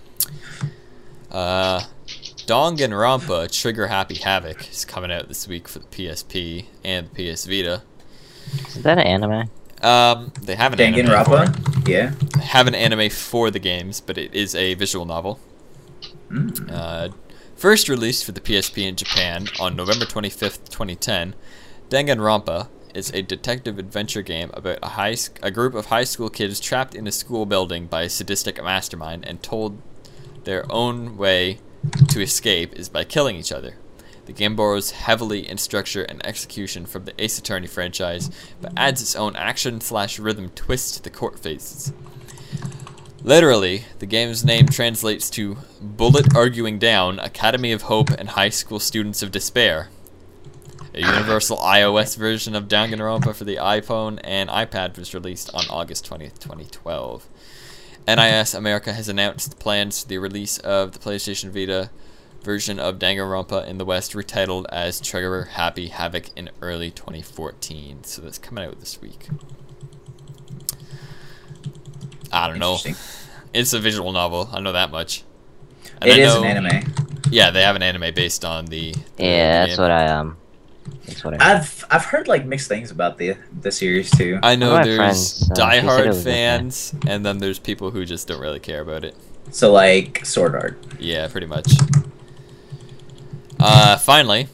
Uh, Danganronpa Trigger Happy Havoc is coming out this week for the P S P and the P S Vita.
Is that an anime?
Um, they have an anime for it.
Danganronpa? Yeah.
They have an anime for the games, but it is a visual novel.
Mm.
Uh, first released for the P S P in Japan on November twenty-fifth, twenty ten, Danganronpa is a detective adventure game about a high sc- a group of high school kids trapped in a school building by a sadistic mastermind and told their own way to escape is by killing each other. The game borrows heavily in structure and execution from the Ace Attorney franchise, but adds its own action slash rhythm twist to the court phases. Literally, the game's name translates to Bullet Arguing Down, Academy of Hope, and High School Students of Despair. A universal iOS version of Danganronpa for the iPhone and iPad was released on August twentieth, twenty twelve. N I S America has announced plans for the release of the PlayStation Vita version of Danganronpa in the West, retitled as Trigger Happy Havoc in early twenty fourteen. So that's coming out this week. I don't know.
Interesting.
It's a visual novel. I know that much. And
It
I
is
know-
an anime.
Yeah, they have an anime based on the. the
Yeah, that's
game.
what I um. That's what I.
I've I've heard like mixed things about the the series too.
I know
One of my
there's
friends, uh, she said it
diehard
was okay.
fans, and then there's people who just don't really care about it.
So like Sword Art.
Yeah, pretty much. Uh, finally,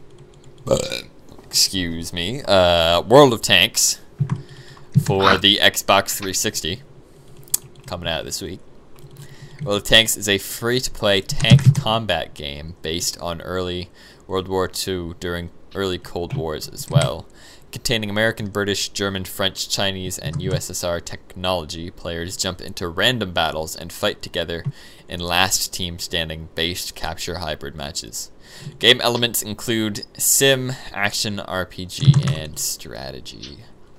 excuse me, uh, World of Tanks for the Xbox three sixty, coming out this week. World of Tanks is a free-to-play tank combat game based on early World War Two during early Cold Wars as well. Containing American, British, German, French, Chinese, and U S S R technology, players jump into random battles and fight together in last team standing based capture hybrid matches. Game elements include sim, action, R P G, and strategy.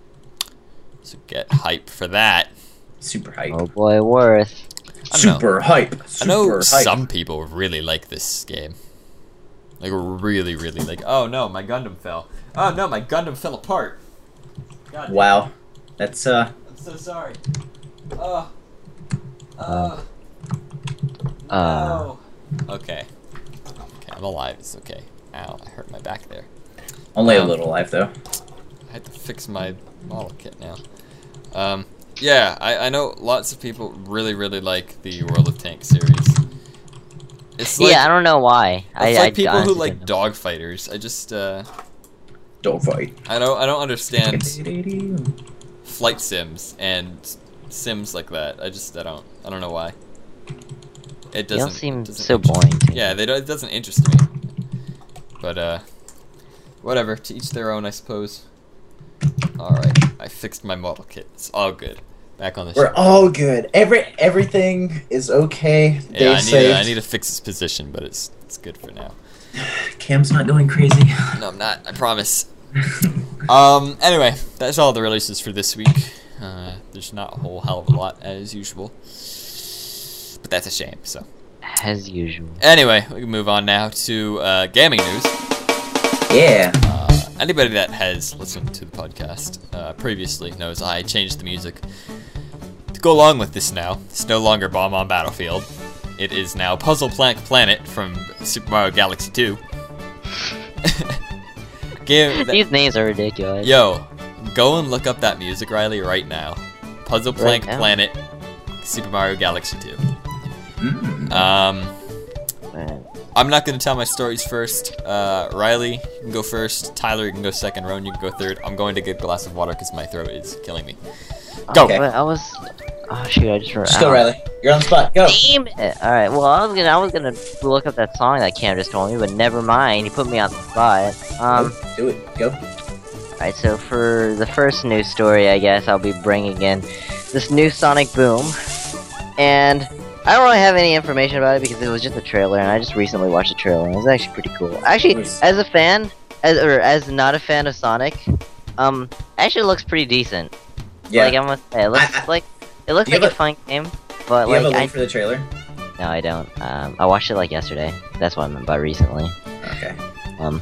So get hype for that.
Super hype.
Oh boy, Worth.
I don't know.
Super hype.
I know
Super hype.
some people really like this game. Like, really, really like. Oh no, my Gundam fell. Oh no, my Gundam fell apart. God damn.
Wow. That's uh
I'm so sorry. Oh. Oh.
Uh.
No. Okay. Okay, I'm alive. It's okay. Ow, I hurt my back there.
only a
Um,
little life though.
I had to fix my model kit now. Um, yeah, I, I know lots of people really, really like the World of Tanks series. It's like,
yeah, I don't know why.
it's
I,
like
I
people who
honestly
like
don't know.
dog fighters. I just, uh,
Don't fight.
I don't, I don't understand flight sims and sims like that. I just, I don't, I don't know why. It
They
doesn't.
all seem
doesn't
so
interest-
boring. To me.
Yeah, they don't, it doesn't interest me. But uh, whatever. To each their own, I suppose. All right, I fixed my model kit. It's all good. Back on the
We're
show.
all good. Every everything is okay.
Yeah,
Day
I need, to,
saved.
I need to fix its position, but it's it's good for now.
Cam's not going crazy.
No, I'm not. I promise. Um. Anyway, that's all the releases for this week. Uh, there's not a whole hell of a lot as usual, but that's a shame. So
As usual.
anyway, we can move on now to uh, gaming news.
Yeah.
Uh, anybody that has listened to the podcast uh, previously knows I changed the music to go along with this now. It's no longer Bomb on Battlefield. It is now Puzzle Plank Planet from Super Mario Galaxy two. Game
These names are ridiculous.
Yo, go and look up that music, Riley, right now. Puzzle Plank
Right now?
Planet, Super Mario Galaxy two.
Mm.
Um,
Man.
I'm not going to tell my stories first. Uh, Riley, you can go first. Tyler, you can go second. Rowan, you can go third. I'm going to get a glass of water because my throat is killing me. Go.
Okay.
But I was. Oh shoot! I just remember.
Just go, Riley. You're on the spot. Go.
Damn it! All right. Well, I was gonna, I was gonna look up that song that Cam just told me, but never mind. He put me on the spot. Um.
Do it. Go.
Alright, so for the first news story, I guess I'll be bringing in this new Sonic Boom, and I don't really have any information about it because it was just a trailer, and I just recently watched the trailer, and it was actually pretty cool. Actually,
Nice.
as a fan, as or as not a fan of Sonic, um, actually looks pretty decent.
Yeah.
Like I must say, it looks
I- I-
like it looks
Do you
like a
have a-
fun game, but
Do you have a
like
link
I
for the trailer?
no, I don't. Um, I watched it like yesterday. That's what I meant by recently.
Okay.
Um,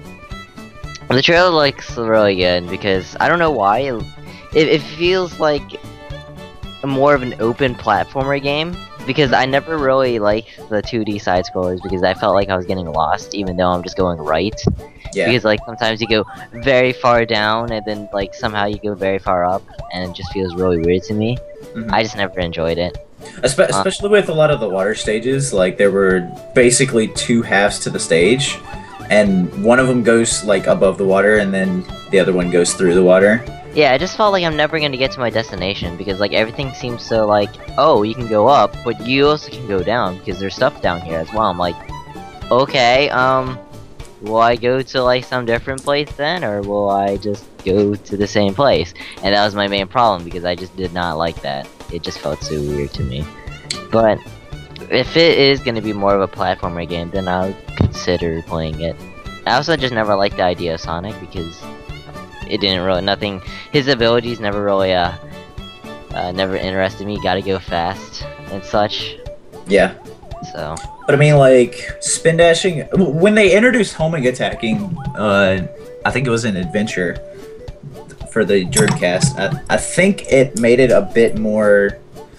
the trailer looks really good because I don't know why it, it, it feels like more of an open platformer game because I never really liked the two D side scrollers because I felt like I was getting lost even though I'm just going right.
Yeah.
Because like sometimes you go very far down and then like somehow you go very far up and it just feels really weird to me.
Mhm.
I just never enjoyed it.
Espe- especially with a lot of the water stages, like there were basically two halves to the stage, and one of them goes like above the water, and then the other one goes through the water.
Yeah, I just felt like I'm never gonna get to my destination because like everything seems so like, oh, you can go up, but you also can go down because there's stuff down here as well. I'm like, okay, um, will I go to like some different place then, or will I just go to the same place? And that was my main problem because I just did not like that. It just felt so weird to me. But if it is gonna be more of a platformer game, then I'll consider playing it. I also just never liked the idea of Sonic because it didn't really nothing. His abilities never really uh, uh never interested me. Gotta go fast and such.
Yeah.
So
But I mean, like spin dashing. When they introduced homing attacking, uh, I think it was an adventure for the Dreamcast. I, I think it made it a bit more,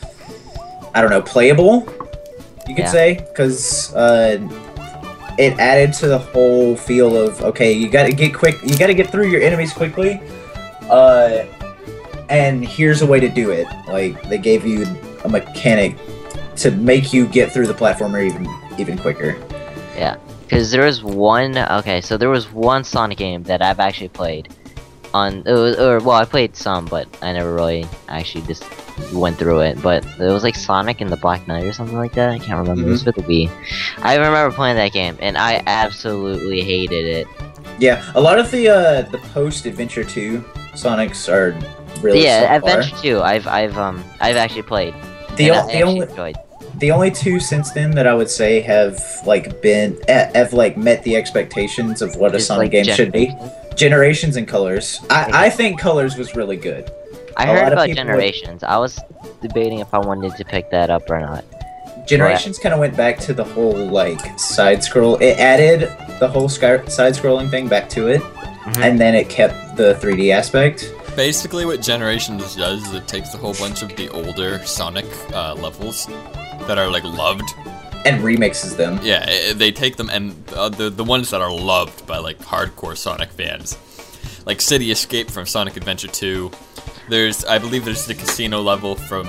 I don't know, playable. You could
Yeah.
say, because uh, it added to the whole feel of okay, you got to get quick, you got to get through your enemies quickly, uh, and here's a way to do it. Like they gave you a mechanic to make you get through the platformer even even quicker.
because there was one. Okay, so there was one Sonic game that I've actually played on. It was, or well, I played some, but I never really actually just went through it. But it was like Sonic and the Black Knight or something like that. I can't remember. It was for the Wii. I remember playing that game, and I absolutely hated it.
Yeah, a lot of the uh, the post Adventure two Sonics are really
yeah,
subpar.
Adventure two. I've I've um I've actually played.
The,
and
o-
I
the
actually
only
enjoyed.
the only two since then that I would say have like been eh, have like met the expectations of what a
Just,
Sonic
like,
game should be.
Generations.
Generations and Colors. I, I think Colors was really good.
I
A
heard
lot of
about
people would-
Generations. I was debating if I wanted to pick that up or not.
Generations kind of went back to the whole like side scroll. It added the whole sky- side scrolling thing back to it,
Mhm.
and then it kept the three D aspect.
Basically, what Generations does is it takes a whole bunch of the older Sonic uh, levels that are like loved.
And remixes them.
Yeah, i- they take them and uh, the the ones that are loved by like hardcore Sonic fans, like City Escape from Sonic Adventure two. There's, I believe, there's the casino level from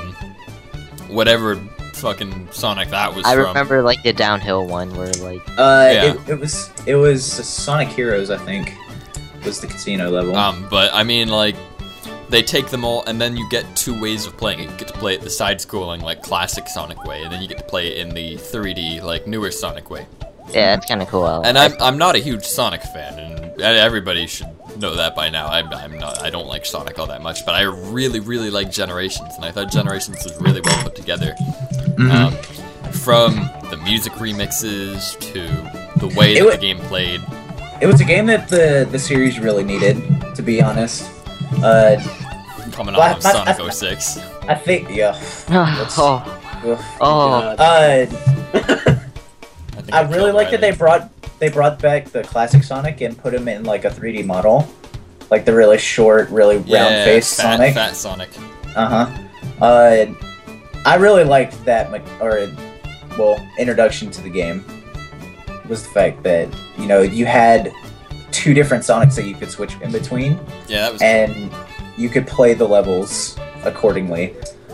whatever fucking Sonic that was
I
from.
remember like the downhill one where like
Uh,
Yeah.
it, it was it was Sonic Heroes, I think, was the casino level.
Um, but I mean, like, they take them all, and then you get two ways of playing it. You get to play it the side-scrolling, like, classic Sonic way, and then you get to play it in the three D, like, newer Sonic way.
yeah, that's kind of cool. I
And
like
I'm I'm not a huge Sonic fan, and everybody should know that by now. I'm I'm not. I don't like Sonic all that much, but I really really like Generations, and I thought Generations was really well put together.
Mhm.
Um, from the music remixes to the way
It
that
wa-
the game played.
It was a game that the the series really needed, to be honest. Uh,
Coming
Well,
off of
I-
Sonic
I-
oh six.
I think yeah. Let's-
oh,
Ugh.
oh,
Uh,
I, think
I
it
really
killed
like that they
Riley.
brought they brought back the classic Sonic and put him in like a three D model, like the really short, really round
Yeah,
faced
fat,
Sonic.
fat Sonic.
Uh huh. Uh, I really liked that, me- or well, introduction to the game was the fact that you know you had two different Sonics that you could switch in between,
Yeah, that was.
and you could play the levels accordingly.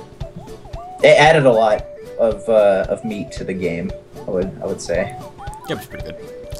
It added a lot of uh, of meat to the game. I would I would say.
Yeah, it was pretty good.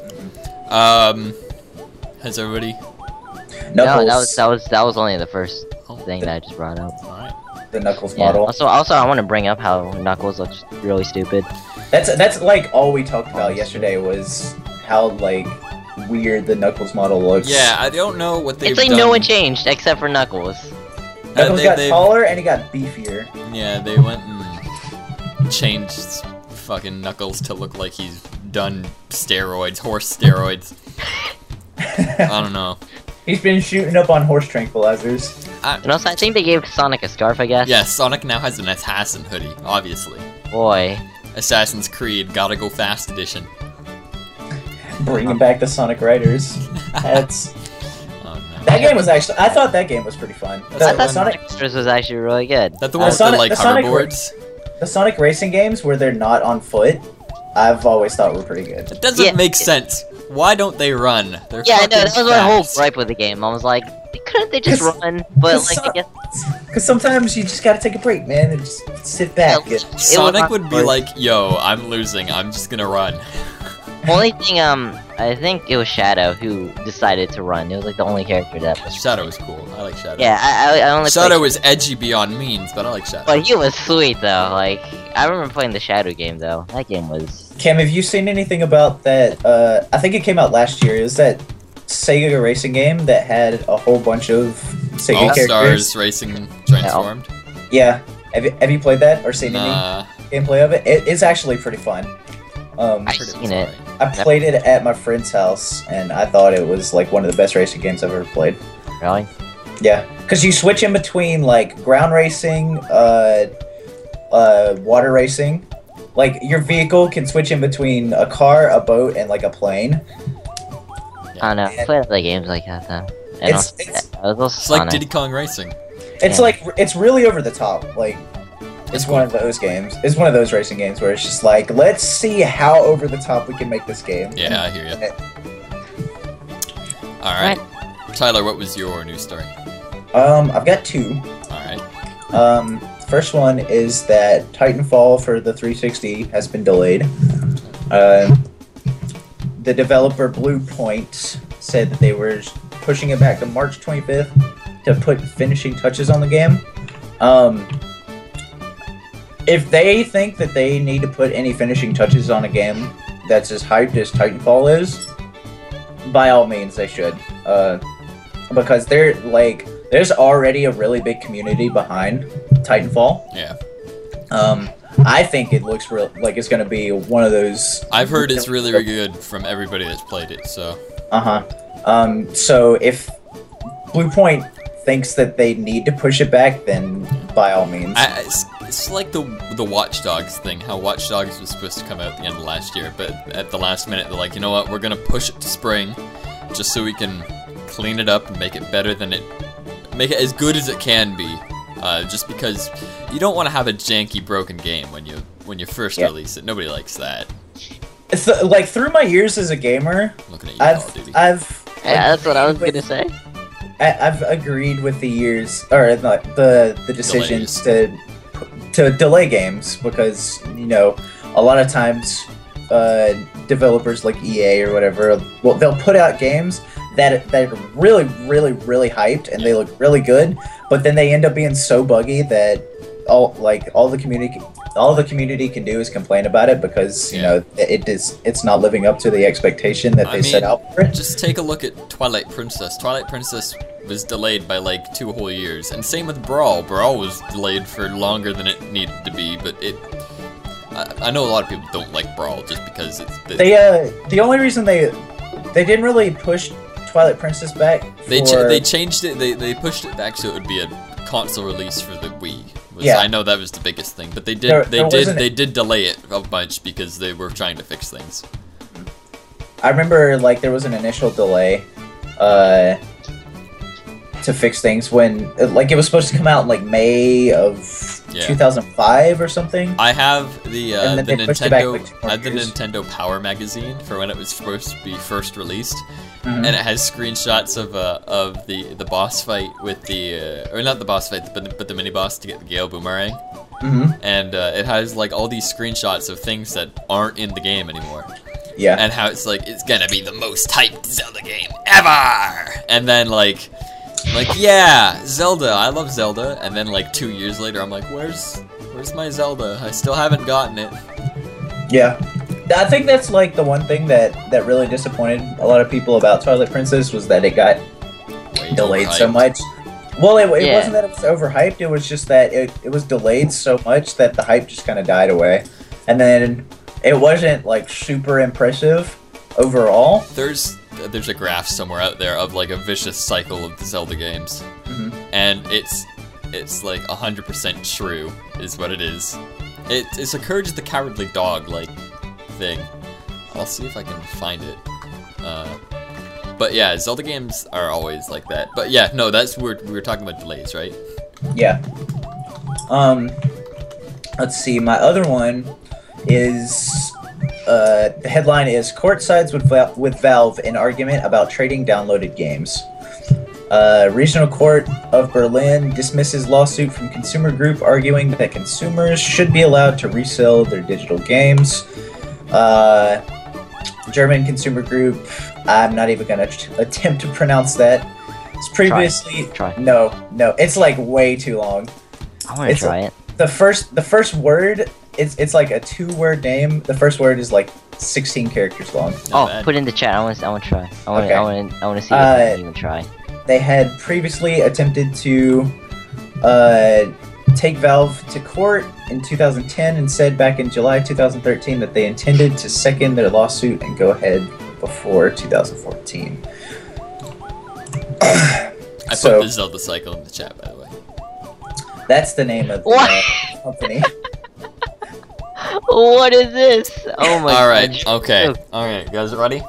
Um, has everybody?
No,
Knuckles,
that was that was that was only the first
Oh,
thing that I just brought up.
all right.
the Knuckles
Yeah.
model.
Also, also, I want to bring up how Knuckles looks really stupid.
That's that's like all we talked about yesterday was how like weird the Knuckles model looks.
Yeah, I don't know what they've
It's like
done.
no one changed except for Knuckles.
Uh,
Knuckles
they-
got
they've-
taller and he got beefier.
Yeah, they went and changed fucking Knuckles to look like he's done steroids, horse steroids. I don't know.
He's been shooting up on horse tranquilizers.
And also, I think they gave Sonic a scarf, I guess.
Yeah, Sonic now has an assassin hoodie, obviously.
Boy.
Assassin's Creed, gotta go fast edition.
Bringing back the Sonic Riders. That's
Oh no.
that game was actually. I thought that game was pretty fun. The,
I
the
thought
Sonic,
Sonic Extras was actually really good.
Is that the
Uh,
one with
Sonic-
the like
the Sonic
hoverboards?
the Sonic racing games where they're not on foot, I've always thought were pretty good.
It doesn't
Yeah.
make sense. Why don't they run? They're
Yeah, I know,
fucking
that was my whole
fast.
gripe with the game. I was like, couldn't they just
'Cause-
run? But,
'cause
like, I
Son-
guess...
Because sometimes you just gotta take a break, man, and just sit back.
Yeah,
and-
It was
Sonic
not
would be
hard.
like, yo, I'm losing, I'm just gonna run.
Only thing, um, I think it was Shadow who decided to run. It was, like, the only character that was...
Shadow is cool. I like Shadow.
Yeah, I, I, I only
Shadow
played...
is edgy beyond means, but I like Shadow.
But he was sweet, though. Like, I remember playing the Shadow game, though. That game was...
Cam, have you seen anything about that? Uh, I think it came out last year. Is that Sega racing game that had a whole bunch of Sega
All
characters?
Stars Racing Transformed.
Yeah. Have you, have you played that or seen
Nah,
any gameplay of it? it? It's actually pretty fun. Um,
I've
heard it was
seen it.
alright.
I played it at my friend's house, and I thought it was like one of the best racing games I've ever played.
Really?
Yeah, because you switch in between like ground racing, uh, uh, water racing. Like your vehicle can switch in between a car, a boat, and like a plane.
I don't know. I played other games like that, though. And
It's-
also,
it's-
I was also
It's like
Sonic.
Diddy Kong Racing.
It's
Yeah.
like it's really over the top. Like it's
It's
one of those games. It's one of those racing games where it's just like, let's see how over the top we can make this game.
Yeah, I hear you. Alright. Tyler, what was your news story?
Um, I've got two.
Alright.
Um, first one is that Titanfall for the three sixty has been delayed. Uh, the developer Bluepoint said that they were pushing it back to March twenty-fifth to put finishing touches on the game. Um, if they think that they need to put any finishing touches on a game that's as hyped as Titanfall is, by all means they should. Uh, because they're like, there's already a really big community behind Titanfall.
Yeah.
Um, I think it looks real like it's gonna be one of those.
I've heard it's really, really good from everybody that's played it, so.
Uh huh. Um, so if Bluepoint thinks that they need to push it back, then by all means.
I, it's, it's like the the Watch Dogs thing, how Watch Dogs was supposed to come out at the end of last year, but at the last minute they're like, you know what, we're gonna push it to spring, just so we can clean it up and make it better than it, make it as good as it can be. Uh, just because you don't want to have a janky, broken game when you when you first
Yeah.
release it. Nobody likes that.
It's the- like through my years as a gamer,
Looking at you, Call of
I've
Duty.
I've
Yeah, that's what I was
agreed
gonna say.
with- I, I've agreed with the years or not, the the decisions to to delay games because you know a lot of times uh, developers like E A or whatever, well they'll put out games that that are really really really hyped and they look really good, but then they end up being so buggy that all like all the community all the community can do is complain about it because you
Yeah.
know it is it's not living up to the expectation that
I
they set
mean,
out for it.
Just take a look at Twilight Princess. Twilight Princess was delayed by like two whole years, and same with Brawl. Brawl was delayed for longer than it needed to be, but it. I, I know a lot of people don't like Brawl just because it's. The,
They uh the only reason they they didn't really push Twilight Princess back for
They ch- they changed it. They they pushed it back so it would be a console release for the Wii. Was,
Yeah.
I know that was the biggest thing, but they did
There-
they
there
did
wasn't-
they did delay it a bunch because they were trying to fix things.
I remember like there was an initial delay uh, to fix things when like it was supposed to come out in like May of
Yeah.
two thousand five or something.
I have the uh,
And
the
then they pushed it back,
Nintendo.
like, two more
I have the
years.
Nintendo Power magazine for when it was supposed to be first released,
Mhm.
and it has screenshots of uh, of the the boss fight with the uh, or not the boss fight, but the, but the mini boss to get the Gale Boomerang,
Mhm.
and uh, it has like all these screenshots of things that aren't in the game anymore,
Yeah.
and how it's like it's gonna be the most hyped Zelda game ever, and then like. Like yeah, Zelda. I love Zelda, and then like two years later, I'm like, "Where's, where's my Zelda? I still haven't gotten it."
Yeah. I think that's like the one thing that that really disappointed a lot of people about Twilight Princess was that it got
Way
delayed
overhyped.
so much. Well, it, it
Yeah.
wasn't that it was overhyped. It was just that it, it was delayed so much that the hype just kind of died away, and then it wasn't like super impressive overall.
There's there's a graph somewhere out there of like a vicious cycle of the Zelda games,
Mhm.
and it's it's like one hundred percent true is what it is. It, it's a Courage the Cowardly Dog like thing. I'll see if I can find it. Uh, but yeah, Zelda games are always like that. But yeah, no, that's we're we were talking about delays, right?
Yeah. Um. Let's see. My other one is. Uh, the headline is Court sides with, Val- with Valve in argument about trading downloaded games. Uh, Regional Court of Berlin dismisses lawsuit from consumer group arguing that consumers should be allowed to resell their digital games. Uh, German consumer group, I'm not even going to attempt to pronounce that. It's previously...
Try.
No, no, it's like way too long.
I want to
It's
try
a-
it.
The first, the first word, it's it's like a two-word name. The first word is like sixteen characters long.
Not
Oh,
bad.
put it in the chat. I want. I want to try. I want.
Okay.
I want. I want to see if I
Uh,
can even try.
They had previously attempted to uh, take Valve to court in two thousand ten and said back in July two thousand thirteen that they intended to second their lawsuit and go ahead before two thousand fourteen.
I put
so-
the Zelda cycle in the chat, by the way.
That's the name of the
What?
uh, company.
What is this? Oh my.
All right,
God.
okay,
Oh,
all right, you guys ready?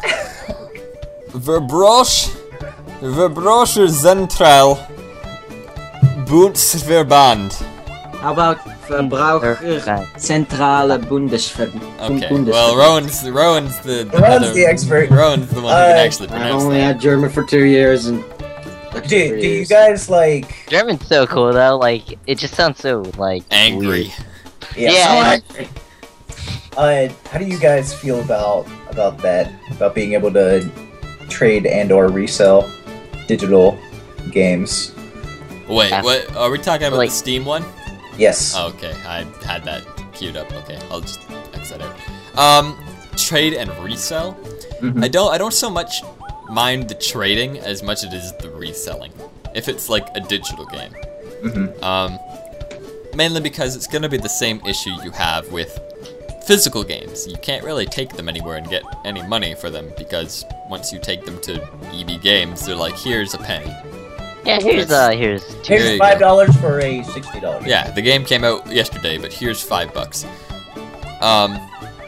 Verbrosch, Verbrocher Zentral, Bundesverband.
How about Verbraucher
Verbraucher.
Zentrale Bundesverband?
Okay, well, Rowan's Rowan's the, the
Rowan's
other-
the expert.
Rowan's the one who
Uh,
can actually
I've
pronounce
only
that.
had German for two years and.
Do, do you guys like?
German's so cool though. Like it just sounds so like
Angry.
weird.
Yeah.
Yeah.
Uh, how do you guys feel about about that? About being able to trade and or resell digital games?
Wait,
Yeah.
what? Are we talking about
Like-
the Steam one?
Yes.
Oh, okay, I had that queued up. Okay, I'll just X that out. Um, trade and resell.
Mhm.
I don't. I don't so much mind the trading as much as it is the reselling. If it's like a digital game.
Mhm.
Um, mainly because it's gonna be the same issue you have with physical games. You can't really take them anywhere and get any money for them because once you take them to E B Games, they're like, here's a penny.
Yeah. Here's uh. Here's.
There
Here's
you
five
go.
dollars for a sixty dollars.
Yeah, the game came out yesterday, but here's five bucks. Um,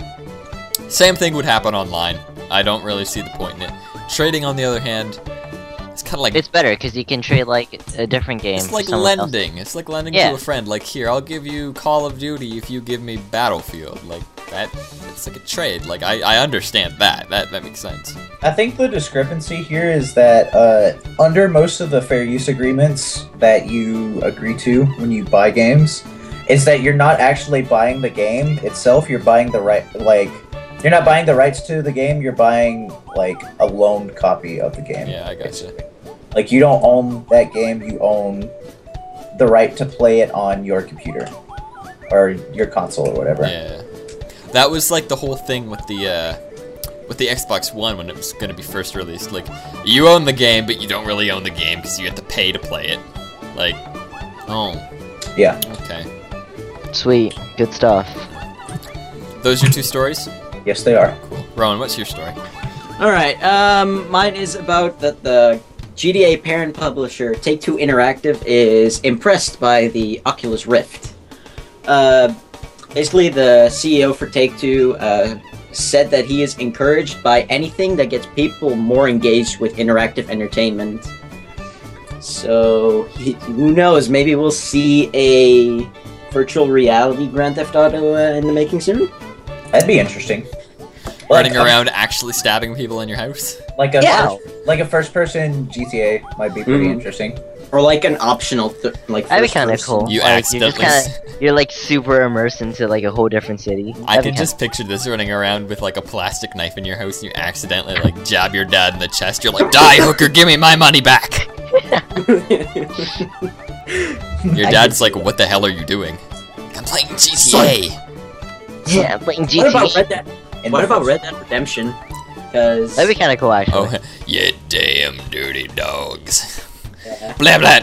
same thing would happen online. I don't really see the point in it. Trading, on the other hand, it's kind of like
It's better because you can trade like a different game.
it's
for
like
someone else.
lending. It's like lending
Yeah.
to a friend. Like, here, I'll give you Call of Duty if you give me Battlefield. Like that. It's like a trade. Like I, I understand that. That that makes sense.
I think the discrepancy here is that uh, under most of the fair use agreements that you agree to when you buy games, is that you're not actually buying the game itself. You're buying the right, like, you're not buying the rights to the game. You're buying like a loaned copy of the game.
Yeah, I gotcha.
Like you don't own that game. You own the right to play it on your computer or your console or whatever.
Yeah, that was like the whole thing with the uh, with the Xbox One when it was gonna be first released. Like, you own the game, but you don't really own the game because you have to pay to play it. Like, oh,
Yeah.
okay.
Sweet. Good stuff.
Those are your two stories.
Yes, they are.
Cool. Rowan, what's your story?
All right. Um, mine is about that the G T A parent publisher Take-Two Interactive is impressed by the Oculus Rift. Uh, basically, the C E O for Take-Two, uh, said that he is encouraged by anything that gets people more engaged with interactive entertainment. So, he, who knows, maybe we'll see a virtual reality Grand Theft Auto uh, in the making soon?
That'd be interesting.
Running
Like,
around actually stabbing people in your house.
Like a
Yeah.
first, like a first-person G T A might be pretty
Mhm.
interesting.
Or like an optional, th- like
That'd be
first
kind of
person.
cool.
You
like, you're just
accidentally-
kind of, you're like super immersed into like a whole different city.
I
That'd be
can just picture this running around with like a plastic knife in your house and you accidentally like jab your dad in the chest. You're like, die hooker, give me my money back. Your
I
dad's
can
like,
see
what the hell are you doing? I'm playing G T A.
Son.
Yeah, playing G T A.
What about Red Dead?
In
What
the
about
first-
Red Dead Redemption? Because
That'd be kind of cool, actually.
Oh, you damn dirty dogs.
Yeah.
Blah blah.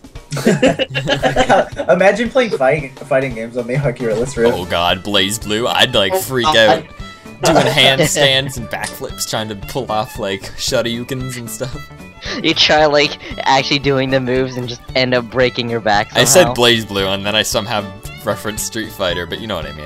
Imagine playing fighting fighting games on the Oculus Rift.
Oh god, Blaze Blue. I'd like freak
God.
out. Doing handstands and backflips, trying to pull off like shoryukens and stuff.
You try like actually doing the moves and just end up breaking your back somehow.
I said Blaze Blue and then I somehow referenced Street Fighter, but you know what I mean.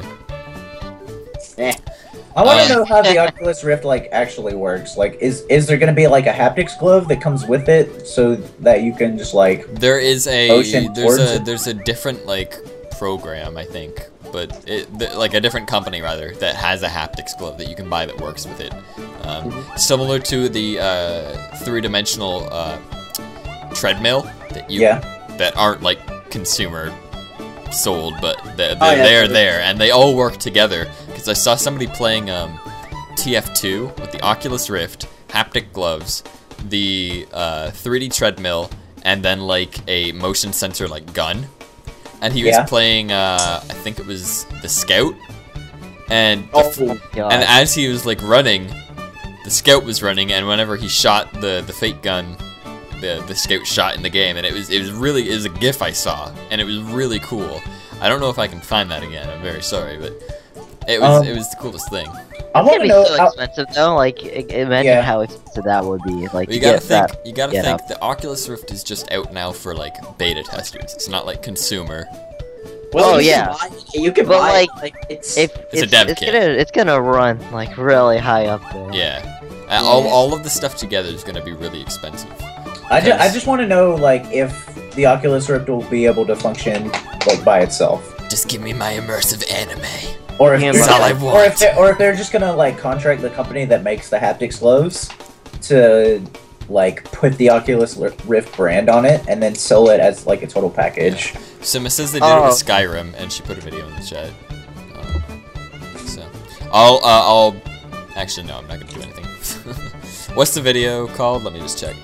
Eh.
I want to
Uh,
know how the Oculus Rift like actually works. Like, is is there gonna be like a haptics glove that comes with it so that you can just like?
There is a
Motion
there's
towards
a
it.
there's a different like program I think, but it th- like a different company rather that has a haptics glove that you can buy that works with it. Um, similar to the uh, three-dimensional uh, treadmill that you
Yeah.
that aren't like consumer sold, but they're,
Oh,
they're,
yeah,
they're
sure.
there and they all work together. Because I saw somebody playing um, T F two with the Oculus Rift, haptic gloves, the uh, three D treadmill, and then like a motion sensor like gun. And he was
Yeah.
playing, uh, I think it was the Scout. And the
Oh,
f-
God.
and as he was like running, the Scout was running, and whenever he shot the the fake gun, the the Scout shot in the game, and it was it was really it was a GIF I saw, and it was really cool. I don't know if I can find that again. I'm very sorry, but it was
Um,
it was the coolest thing.
I
It's
want
gonna
to
be
know.
so
how-
expensive though. Like, i- imagine
Yeah.
how expensive that would be. Like,
You
to
gotta
get
think.
that.
You gotta
get
think.
up.
The Oculus Rift is just out now for like beta testers. It's not like consumer.
Well,
Oh,
you
yeah.
Can buy, you can
But,
buy
like,
it, like it's.
If
It's a
it's,
dev
it's
kit.
gonna it's gonna run like really high up there.
Yeah. Uh, all
Yeah.
all of the stuff together is gonna be really expensive.
I just, I
because-
just want to know like if the Oculus Rift will be able to function like by itself,
Just give me my immersive anime.
or if
Yeah,
they're
That's all I
gonna- or if
want.
they're, or if they're just gonna like contract the company that makes the haptics gloves to like put the Oculus Rift brand on it and then sell it as like a total package.
Sima says they did it
Oh.
with Skyrim, and she put a video in the chat. Um, so, I'll, uh, I'll, actually no, I'm not gonna do anything. What's the video called? Let me just check.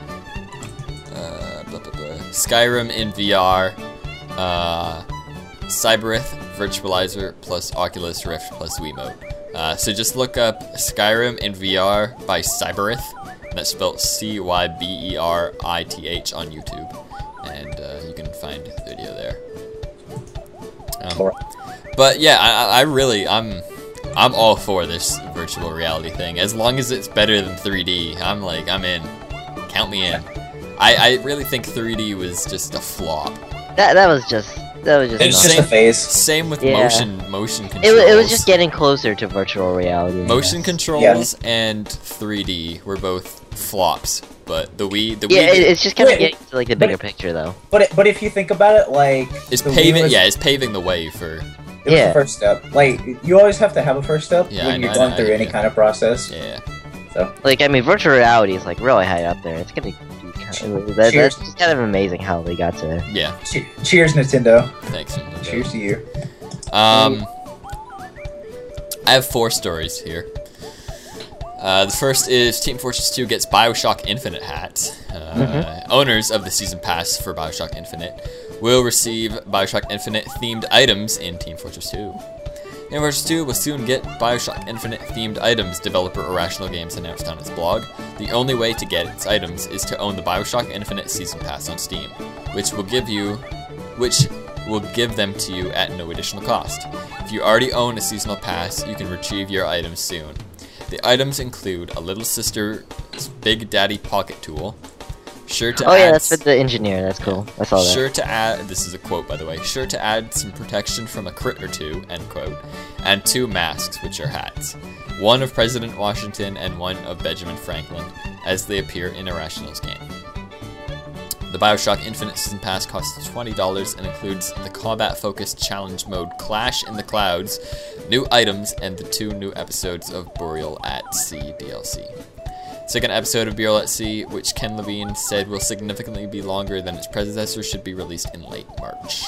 Uh, blah, blah, blah. Skyrim in V R, uh, Cybereth Virtualizer plus Oculus Rift plus Wiimote. Uh, so just look up Skyrim in V R by Cybereth, and that's spelled C Y B E R I T H on YouTube, and uh, you can find the video there. Um,
Alright.
but yeah, I, I I really, I'm, I'm all for this virtual reality thing. As long as it's better than three D, I'm like, I'm in. Count me in. I, I really think three D was just a flop.
That that was just that was just.
It's
Same-
just a phase.
Same with
Yeah.
motion, motion
It,
controls.
wa- it was just getting closer to virtual reality. I
Motion
guess.
controls and three D were both flops, but the Wii, the
Yeah,
Wii
it, it's just kind of
Wait,
getting to like the
but-
bigger picture though.
But it, but if you think about it, like
is
the Wii
paving.
was-
Yeah, it's paving the way for.
it was
Yeah.
the first step. Like you always have to have a first step
Yeah, I
when
know,
you're
I
going
know,
through
I-
any
yeah.
kind of process.
Yeah.
So
Like I mean, virtual reality is like really high up there. It's gonna be kind of, that,
Cheers.
that's just kind of amazing how they got to.
Yeah.
che- cheers, Nintendo.
Thanks. Nintendo.
Cheers to you.
Um, I have four stories here. Uh, the first is Team Fortress two gets Bioshock Infinite hats. Uh,
Mhm.
Owners of the season pass for Bioshock Infinite will receive Bioshock Infinite themed items in Team Fortress two. Team Fortress two will soon get Bioshock Infinite themed items, developer Irrational Games announced on its blog. The only way to get its items is to own the Bioshock Infinite season pass on Steam, which will give you, which will give them to you at no additional cost. If you already own a seasonal pass, you can retrieve your items soon. The items include a Little Sister's Big Daddy pocket tool, Sure to
Oh
add
yeah, that's for the engineer. That's cool. I saw that.
Sure to add, this is a quote by the way, sure to add some protection from a crit or two, end quote, and two masks, which are hats. One of President Washington and one of Benjamin Franklin, as they appear in Irrational's game. The Bioshock Infinite Season Pass costs twenty dollars and includes the combat-focused challenge mode Clash in the Clouds, new items, and the two new episodes of Burial at Sea D L C. Second episode of Burial at Sea, which Ken Levine said will significantly be longer than its predecessor, should be released in late March.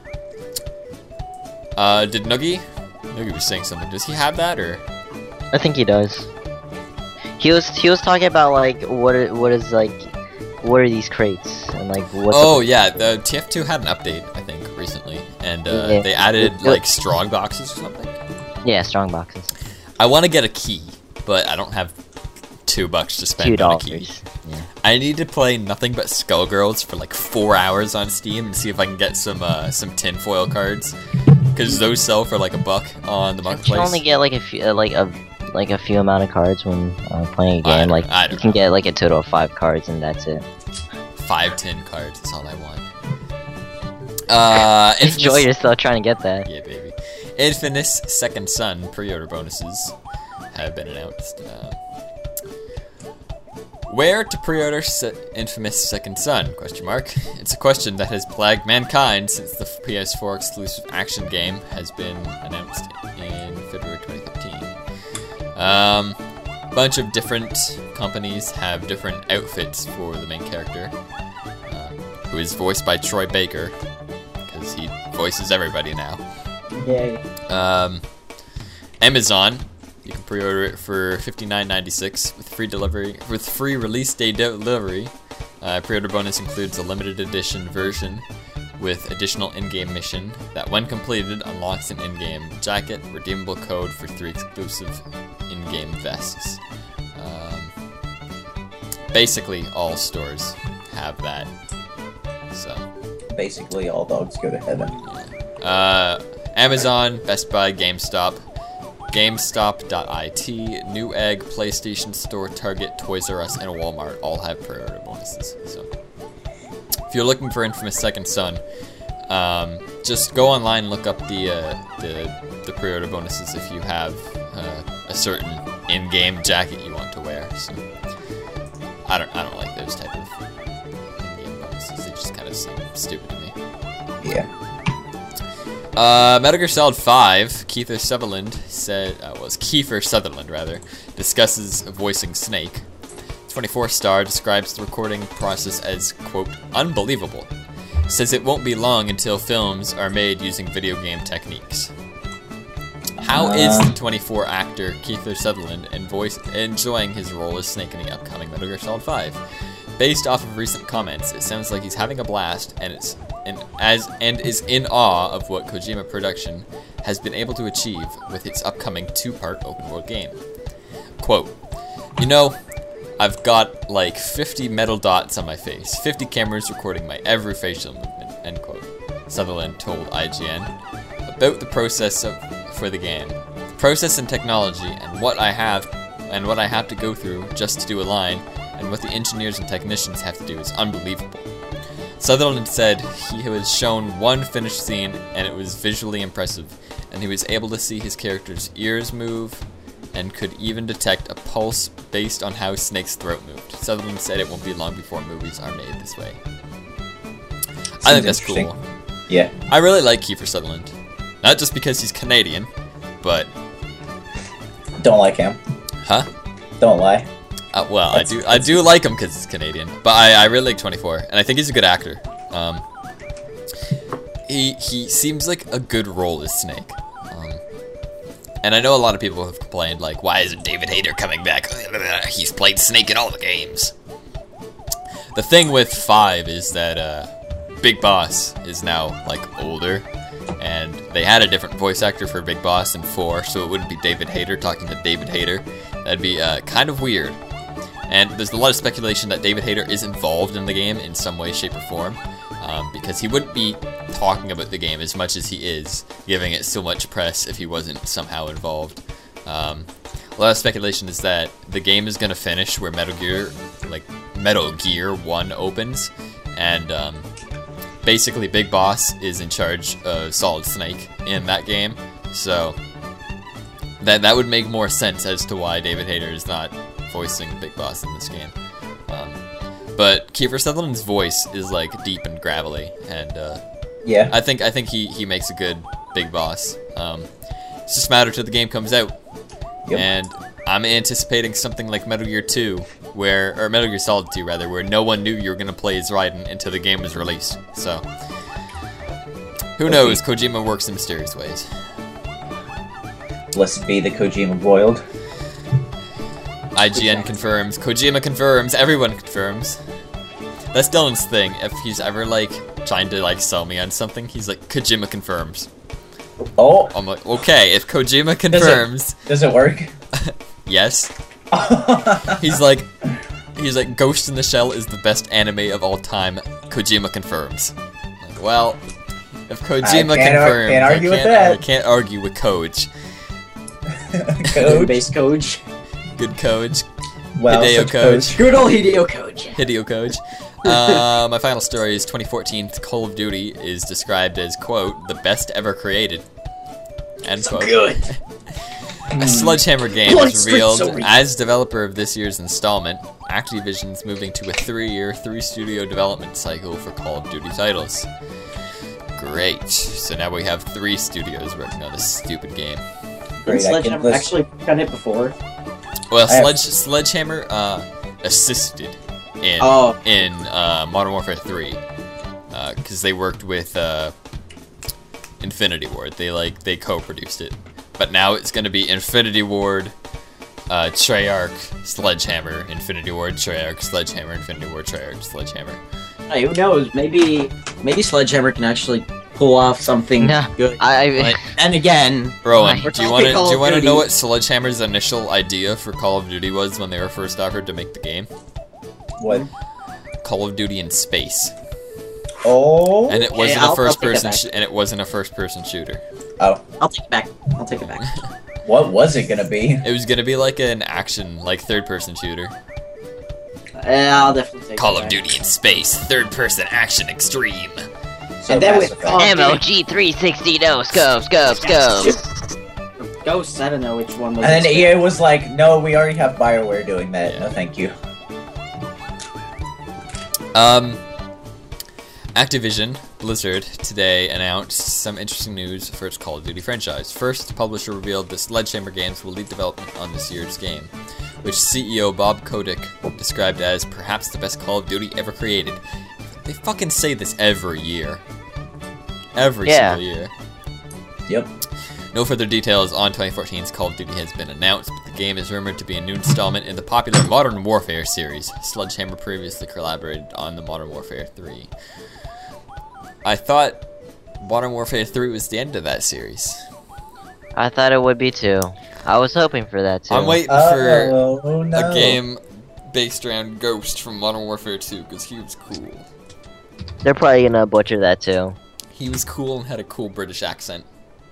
Uh, did Noogie? Noogie was saying something. Does he have that, or?
I think he does. He was he was talking about like what are, what is like what are these crates and like what.
Oh yeah, the T F two had an update I think recently, and uh,
Yeah.
they added like strong boxes or something.
Yeah, strong boxes.
I want to get a key, but I don't have two bucks to spend
Two
on a key.
dollars. Yeah.
I need to play nothing but Skullgirls for like four hours on Steam and see if I can get some uh, some tinfoil cards, because those sell for like a buck on the
You can
marketplace.
only get like a few, uh, like a like a few amount of cards when uh, playing a
I
game.
don't-
Like
I
you
don't
can
know.
get like a total of five cards and that's it.
Five tin cards is all I want. Uh,
Enjoy
Infamous-
yourself trying to get that.
Yeah, baby. Infamous Second Son pre-order bonuses have been announced. Uh, where to pre-order Se- Infamous Second Son? Question mark. It's a question that has plagued mankind since the P S four exclusive action game has been announced in February twenty fifteen. Um, bunch of different companies have different outfits for the main character, uh, who is voiced by Troy Baker, because he voices everybody now.
Yay.
Um, Amazon, you can pre-order it for fifty-nine ninety-six with free delivery, with free release day delivery. Uh, pre-order bonus includes a limited edition version with additional in-game mission that, when completed, unlocks an in-game jacket, redeemable code for three exclusive in-game vests. Um, basically, all stores have that. So.
Basically, all dogs go to heaven.
Uh, Amazon, Best Buy, GameStop, GameStop dot I T, Newegg, PlayStation Store, Target, Toys R Us, and Walmart all have pre-order bonuses. So, if you're looking for Infamous Second Son, um, just go online and look up the uh, the, the pre-order bonuses if you have uh, a certain in-game jacket you want to wear. So, I don't I don't like those type of in-game bonuses. They just kind of seem stupid to me.
Yeah.
Uh, Metal Gear Solid five, Kiefer Sutherland said, uh, was Kiefer Sutherland rather, discusses voicing Snake. twenty-four star describes the recording process as, quote, unbelievable. Says it won't be long until films are made using video game techniques. How
Uh.
is the twenty-four actor Kiefer Sutherland and voice enjoying his role as Snake in the upcoming Metal Gear Solid five? Based off of recent comments, it sounds like he's having a blast and it's and as and is in awe of what Kojima Production has been able to achieve with its upcoming two-part open-world game. Quote, you know, I've got like fifty metal dots on my face, fifty cameras recording my every facial movement, end quote. Sutherland told I G N about the process of, for the game. The process and technology and what I have and what I have to go through just to do a line and what the engineers and technicians have to do is unbelievable. Sutherland said he was shown one finished scene and it was visually impressive, and he was able to see his character's ears move and could even detect a pulse based on how Snake's throat moved. Sutherland said it won't be long before movies are made this way. I think that's
interesting.
cool.
Yeah.
I really like Kiefer Sutherland. Not just because he's Canadian, but...
Don't like him.
Huh?
Don't lie.
Uh, well,
That's-
I do I do like him because he's Canadian, but I, I really like twenty-four, and I think he's a good actor. Um, he he seems like a good role as Snake. Um, and I know a lot of people have complained, like, why isn't David Hayter coming back? He's played Snake in all the games. The thing with five is that uh, Big Boss is now, like, older, and they had a different voice actor for Big Boss in four, so it wouldn't be David Hayter talking to David Hayter. That'd be uh, kind of weird. And there's a lot of speculation that David Hayter is involved in the game in some way, shape, or form, um, because he wouldn't be talking about the game as much as he is, giving it so much press if he wasn't somehow involved. Um, a lot of speculation is that the game is going to finish where Metal Gear, like, Metal Gear one opens, and um, basically Big Boss is in charge of Solid Snake in that game, so that that would make more sense as to why David Hayter is not voicing Big Boss in this game. Um, but Kiefer Sutherland's voice is like deep and gravelly, and uh,
Yeah.
I think I think he, he makes a good Big Boss. Um, it's just a matter till the game comes out,
Yep.
and I'm anticipating something like Metal Gear two, where or Metal Gear Solid two rather, where no one knew you were gonna play as Raiden until the game was released. So who knows? Kojima works in mysterious ways.
Blessed be the Kojima boiled.
I G N confirms. Kojima confirms. Everyone confirms. That's Dylan's thing. If he's ever like trying to like sell me on something, he's like Kojima confirms.
Oh,
I'm like, okay, if Kojima confirms,
does it work?
yes. He's like, he's like, Ghost in the Shell is the best anime of all time. Kojima confirms. Like, well, if Kojima
I can't ar-
confirms,
can't argue
I
with
can't,
that.
I can't argue with Koj.
Code.
Base Koji.
Good Koj.
Well,
Hideo
such
Koji.
Good old Hideo Koji.
Hideo Koj. Uh, my final story is twenty fourteen Call of Duty is described as, quote, the best ever created. End
So
quote.
good.
A Sledgehammer game
Bloody
is
Street
revealed
Story.
as developer of this year's installment. Activision's moving to a three-year, three-studio development cycle for Call of Duty titles. Great. So now we have three studios working on this stupid game.
Didn't
Great, I can
Sledgehammer
list-
actually done it before?
Well,
I have-
Sledge Sledgehammer uh, assisted in
Oh.
in uh, Modern Warfare three because they worked with uh, Infinity Ward. They like they co-produced it, but now it's going to be Infinity Ward, uh, Treyarch, Sledgehammer, Infinity Ward, Treyarch, Sledgehammer, Infinity Ward, Treyarch, Sledgehammer.
Hey, who knows? Maybe maybe Sledgehammer can actually pull off something
Nah,
good.
I,
But then again,
Rowan,
We're
do you
talking
want to
Call
do you
of
want to
Duty.
know what Sledgehammer's initial idea for Call of Duty was when they were first offered to make the game?
What?
Call of Duty in space.
Oh.
And it
Okay,
wasn't
I'll-
a
I'll
first
take that
person
back.
sh- and it wasn't a first person shooter.
Oh.
I'll take it back. I'll take it back.
What was it gonna be?
It was gonna be like an action, like third person shooter.
Yeah, I'll definitely take
Call
it
of
back.
Duty in space, third person action extreme.
So
And then
Mass
with-
Effect.
oh,
M O G three sixty, no, scope, scope, scope.
Ghosts, I don't know which one was.
And then
it.
E A was like, "No, we already have Bioware doing that.
Yeah.
No, thank you."
Um, Activision Blizzard today announced some interesting news for its Call of Duty franchise. First, the publisher revealed that Sledgehammer Games will lead development on this year's game, which C E O Bob Kotick described as perhaps the best Call of Duty ever created. They fucking say this every year. Every
Yeah.
single year.
Yep.
No further details on twenty fourteen's Call of Duty has been announced, but the game is rumored to be a new installment in the popular Modern Warfare series. Sledgehammer previously collaborated on the Modern Warfare three. I thought Modern Warfare three was the end of that series.
I thought it would be too. I was hoping for that too.
I'm waiting for
Oh, no.
a game based around Ghost from Modern Warfare two, because he was cool.
They're probably gonna butcher that too.
He was cool and had a cool British accent.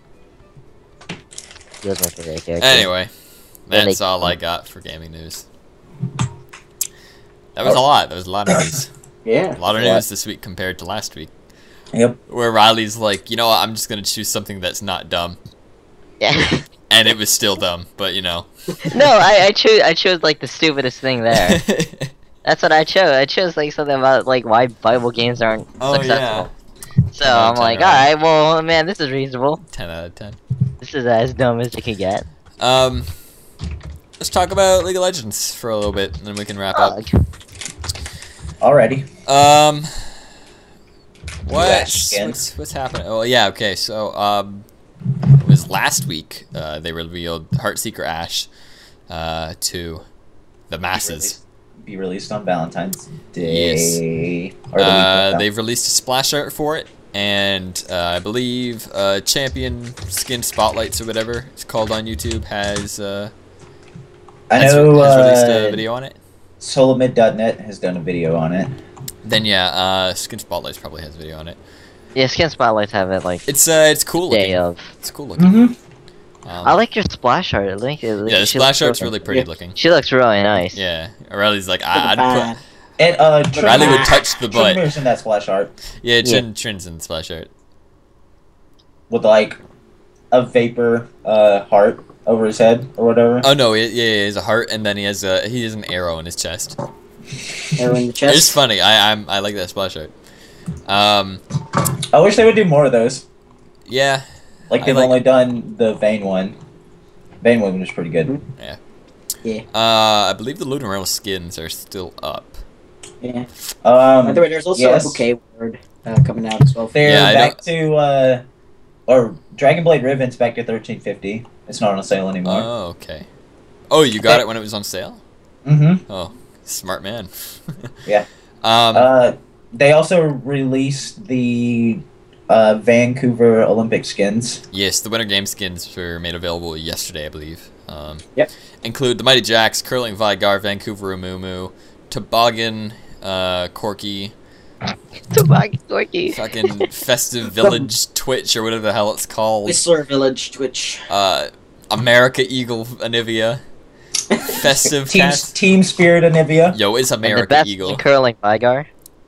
He was my favorite character.
Anyway,
Then
that's
they-
all I got for gaming news. That was a lot. That was a lot of news.
Yeah.
A lot of
What?
news this week compared to last week,
Yep.
where Riley's like, you know what, I'm just gonna choose something that's not dumb,
Yeah.
and it was still dumb, but you know.
no, I, I chose I chose like the stupidest thing there. That's what I chose. I chose like something about like why Bible games aren't
Oh,
successful. So
Ten out of
I'm
ten,
like,
right?
alright, well man, this is reasonable.
ten out of ten.
This is as dumb as it could get.
Um, let's talk about League of Legends for a little bit, and then we can wrap up.
Ugh.
Already.
Um, what's,
Ashkin.
what's what's happening? Oh yeah, okay. So um, it was last week. Uh, they revealed Heartseeker Ash, uh, to the masses.
Be released on Valentine's Day.
Yes.
Or the week
Uh,
before.
they've released a splash art for it, and uh, I believe uh, Champion Skin Spotlights or whatever it's called on YouTube has uh,
I
has,
know
has released a
uh,
video on it.
Solomid dot net has done a video on it.
Then yeah, uh, Skin Spotlights probably has a video on it.
Yeah, Skin Spotlights have it like
It's uh, it's cool
day
looking.
of.
It's cool looking.
Mm-hmm.
Um,
I like your splash art. I like it.
yeah, the
she
splash
looks
art's really pretty
Yeah.
looking.
She looks really nice.
Yeah, Aurelie's like, I, I'd
Bad.
put,
And uh, Trin-
Riley would touch the butt.
Trinmer's in that splash art
Yeah, Trin, Trin's in splash art.
with like a vapor uh heart over his head or whatever.
Oh no, yeah, yeah, he has a heart, and then he has a he has an arrow in his chest.
Arrow in the chest.
It's funny. I I'm I like that splash art. Um,
I wish they would do more of those.
yeah,
Like
I
they've
like-
only done the Vayne one. Vayne one was pretty good.
yeah.
Yeah.
Uh, I believe the Lunar skins are still up.
Yeah.
Um,
By the way, there's also
yes.
a bouquet word uh, coming out as well.
They're
Yeah, I
back to uh, or Dragon Blade Riven's back to thirteen fifty. It's not on sale anymore.
Oh, okay. Oh, you got it when it was on sale?
mm-hmm.
Oh, smart man.
Yeah.
Um,
Uh, they also released the uh, Vancouver Olympic skins.
yes, the Winter Games skins were made available yesterday, I believe. Um,
Yep.
Include the Mighty Jacks, Curling Vigar, Vancouver Umumu, Toboggan, uh, Corky,
Toboggan Corky.
fucking Festive Village Twitch, or whatever the hell it's called.
Whistler Village Twitch.
Uh, America Eagle Anivia. Festive
Team,
Cast.
Team Spirit Anivia.
Yo, it's
And the
America
best
Eagle.
curling Vigar.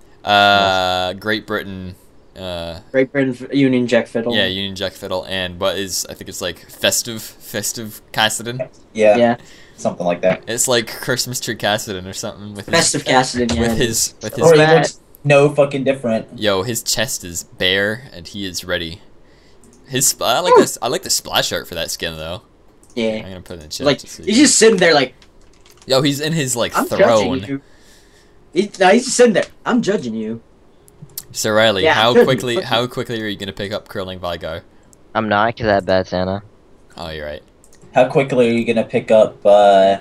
Uh, Great Britain. Uh,
Great Britain Union Jack Fiddle.
yeah, Union Jack Fiddle, and what is I think it's like Festive Festive Cassidy.
Yeah,
Yeah.
something like that.
It's like Christmas Tree Cassidy or something with his,
Festive Cassidy. Yeah.
with his with his
Or he
Matt.
looks no fucking different.
yo his chest is bare and he is ready. His sp- I like this I like the splash art for that skin though. I'm
Yeah.
gonna put it in the chat.
Like
to see.
he's just sitting there, like
Yo, he's in his like
I'm
throne.
judging you. He's, no, he's just sitting there. I'm judging you.
So Riley,
Yeah,
how
good.
quickly
Fuck
how quickly are you gonna pick up Curling Vigar?
I'm not, because I have bad Santa.
Oh, you're right.
How quickly are you gonna pick up uh,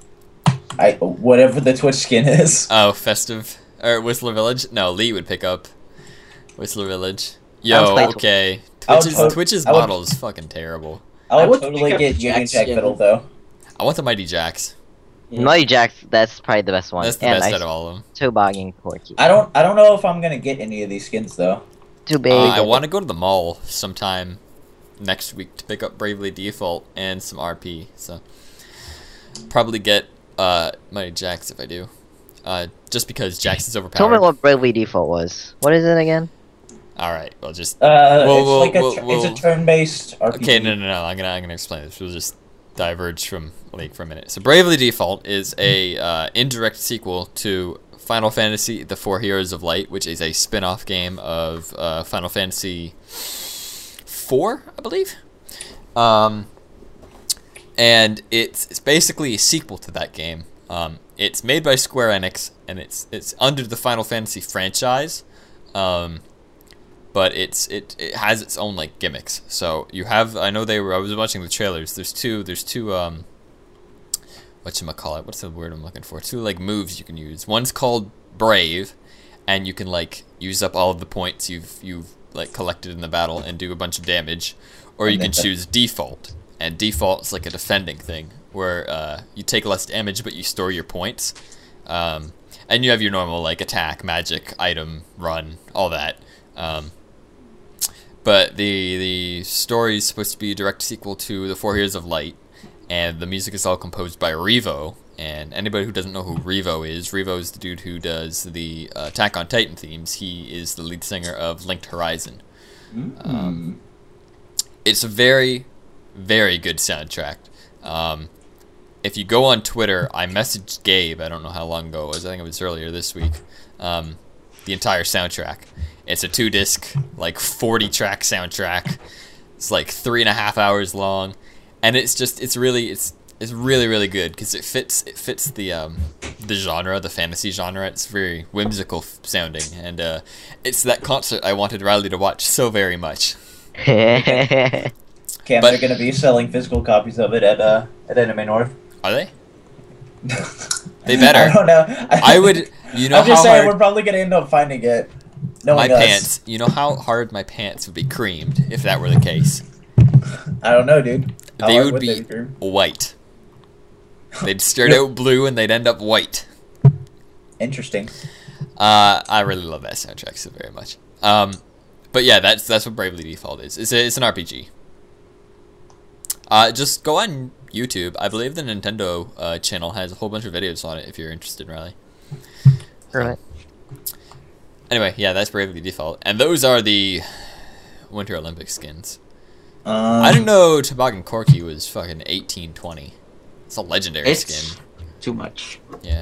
I whatever the Twitch skin is?
Oh, Festive or Whistler Village? No, Lee would pick up Whistler Village.
I
Yo,
would play-
I
okay.
would
Twitch's,
tot-
Twitch's
I would-
model is fucking terrible.
I
I
would
would
totally
pick up
get
the
Union
Jack
Jack
skin.
Fiddle though.
I want the Mighty Jacks.
Yeah.
Mighty Jacks, that's probably the best one.
That's the
and
best
I
out of all of them.
Toboggan Corky.
I don't I don't know if I'm gonna get any of these skins though.
Too big.
Uh, I want to go to the mall sometime next week to pick up Bravely Default and some R P. So probably get uh, Mighty Jacks if I do. Uh, just because Jax is
Tell me
overpowered.
what Bravely Default was. What is it again?
All right, well just
Uh,
Whoa,
it's
whoa,
like a
whoa,
tur-
whoa.
it's a turn-based R P G.
okay. No, no, no. I'm gonna I'm gonna explain this. We'll just diverge from League for a minute. So Bravely Default is a uh, indirect sequel to Final Fantasy: The Four Heroes of Light, which is a spin-off game of uh, Final Fantasy four, I believe. Um, and it's it's basically a sequel to that game. Um, it's made by Square Enix, and it's it's under the Final Fantasy franchise. Um, but it's it, it has its own like gimmicks. So you have I know they were I was watching the trailers. There's two there's two um whatchamacallit, what's the word I'm looking for? Two like moves you can use. One's called Brave, and you can like use up all of the points you've you've like collected in the battle and do a bunch of damage. Or you
And
can
then-
choose Default. And Default is like a defending thing where uh, you take less damage but you store your points. Um, and you have your normal like attack, magic, item, run, all that. Um, but the the story is supposed to be a direct sequel to The Four Heroes of Light, and the music is all composed by Revo. And anybody who doesn't know who Revo is, Revo is the dude who does the uh, Attack on Titan themes. He is the lead singer of Linked Horizon. Um, it's a very, very good soundtrack. Um, if you go on Twitter, I messaged Gabe, I don't know how long ago it was, I think it was earlier this week, um, the entire soundtrack. It's a two-disc, like forty-track soundtrack. It's like three and a half hours long, and it's just, it's really, it's it's really, really good, because it fits, it fits the, um, the genre, the fantasy genre. It's very whimsical f- sounding, and uh, it's that concert I wanted Riley to watch so very much.
Cam,
But-
they're gonna be selling physical copies of it at uh at Anime North.
Are they? They better.
I don't know.
I would, you know
I'm just
how
saying
hard
we're probably gonna end up finding it. Knowing
my
us.
pants, you know how hard my pants would be creamed if that were the case.
I don't know, dude. How
They
hard
would be
they be?
white. They'd start out blue and they'd end up white.
Interesting.
Uh, I really love that soundtrack so very much. Um, but yeah, that's that's what Bravely Default is. It's a, it's an R P G. Uh, just go on YouTube. I believe the Nintendo uh, channel has a whole bunch of videos on it if you're interested, Riley.
Screw it.
Anyway, yeah, that's Bravely Default. And those are the Winter Olympic skins.
Um,
I didn't know Toboggan Corky was fucking eighteen twenty. It's a legendary
It's
skin.
too much.
Yeah.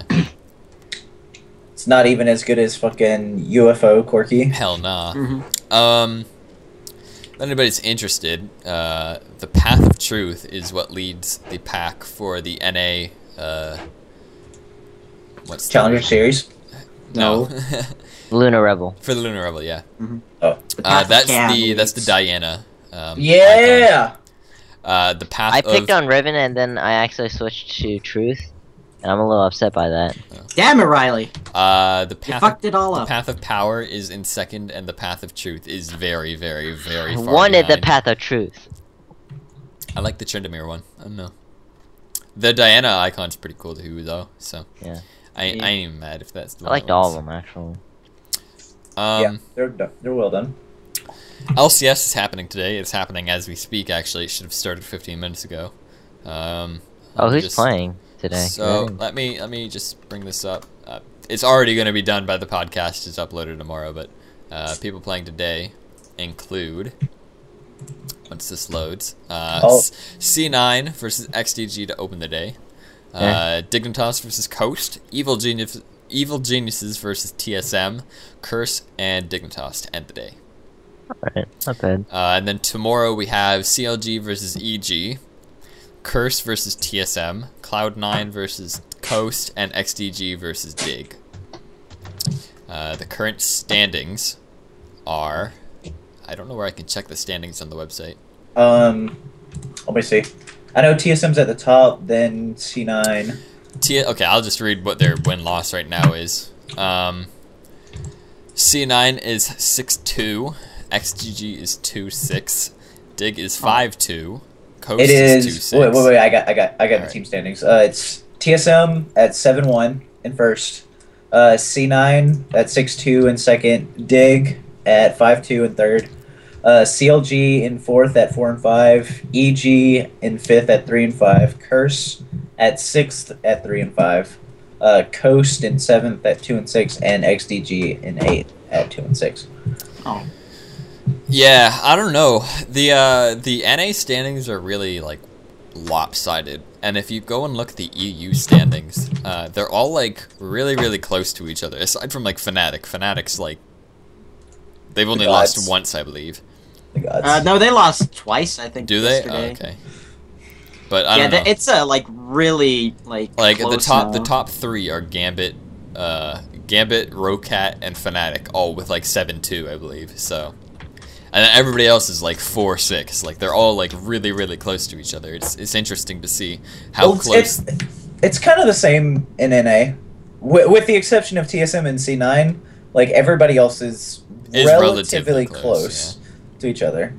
It's not even as good as fucking U F O Corky.
Hell nah.
Mhm.
Um, if anybody's interested, uh, the Path of Truth is what leads the pack for the N A. Uh, what's the-
Challenger Series.
No.
Lunar Rebel.
For the Lunar Rebel, yeah.
The
Uh,
Path of
that's
Cam
the that's the
leads.
Diana. Um, icon.
Yeah.
Uh, the Path
I
of
picked on Riven and then I actually switched to Truth, and I'm a little upset by that.
Damn it, Riley!
uh, the
You
Path
fucked
of,
it all
the
up.
Path of Power is in second, and the Path of Truth is very, very, very
I
far
wanted the
behind.
Path of Truth.
I like the Tryndamere one. I don't know. The Diana icon's pretty cool too, though. So
Yeah.
I,
Yeah.
I ain't even mad if that's the
I
one
liked
that
all of
wins.
them actually.
Um,
yeah, they're do- they're well done.
L C S is happening today. It's happening as we speak. Actually, it should have started fifteen minutes ago. Um,
Oh,
I'm
who's
just-
playing today?
So
Good.
let me let me just bring this up. Uh, it's already going to be done by the podcast. It's uploaded tomorrow, but uh, people playing today include. Once this loads, uh,
Oh.
C nine versus X D G to open the day. Uh,
Yeah.
Dignitas versus Coast. Evil Genius, Evil Geniuses versus T S M. Curse and Dignitas to end the day.
Alright, not bad.
Uh, and then tomorrow we have C L G versus E G, Curse versus T S M, Cloud nine versus Coast, and X D G versus Dig. Uh, the current standings are... I don't know where I can check the standings on the website.
Um, let me see. I know T S M's at the top, then C nine.
T- okay, I'll just read what their win-loss right now is. Um, C nine is six two, X G G is two six, Dig is five two, Coast
It
is two
is.
six.
Wait, wait, wait. I got, I got, I got
Alright.
the team standings. Uh, it's T S M at seven one in first. Uh, C nine at six two in second. Dig at five two in third. Uh, C L G in fourth at four and five. E G in fifth at three and five. Curse at sixth at three and five. Uh, Coast in seventh at two and six, and X D G in eighth at two and six.
Oh.
Yeah, I don't know. The uh, the N A standings are really like lopsided, and if you go and look at the E U standings, uh, they're all like really, really close to each other. Aside from like Fnatic, Fnatic's like they've only
gods.
lost once, I believe.
The gods.
Uh, no, they lost twice, I think.
Do they?
Yesterday.
Oh, okay. But I
yeah,
don't know.
th- it's a like really like
Like the
close
top,
now.
the top three are Gambit, uh, Gambit, Rocat, and Fnatic, all with like seven two, I believe. So, and then everybody else is like four six. Like they're all like really, really close to each other. It's it's interesting to see how
Well,
close.
It's, it's kind of the same in N A, with, with the exception of T S M and C nine. Like everybody else is,
Is
relatively,
relatively
close,
close,
to each other.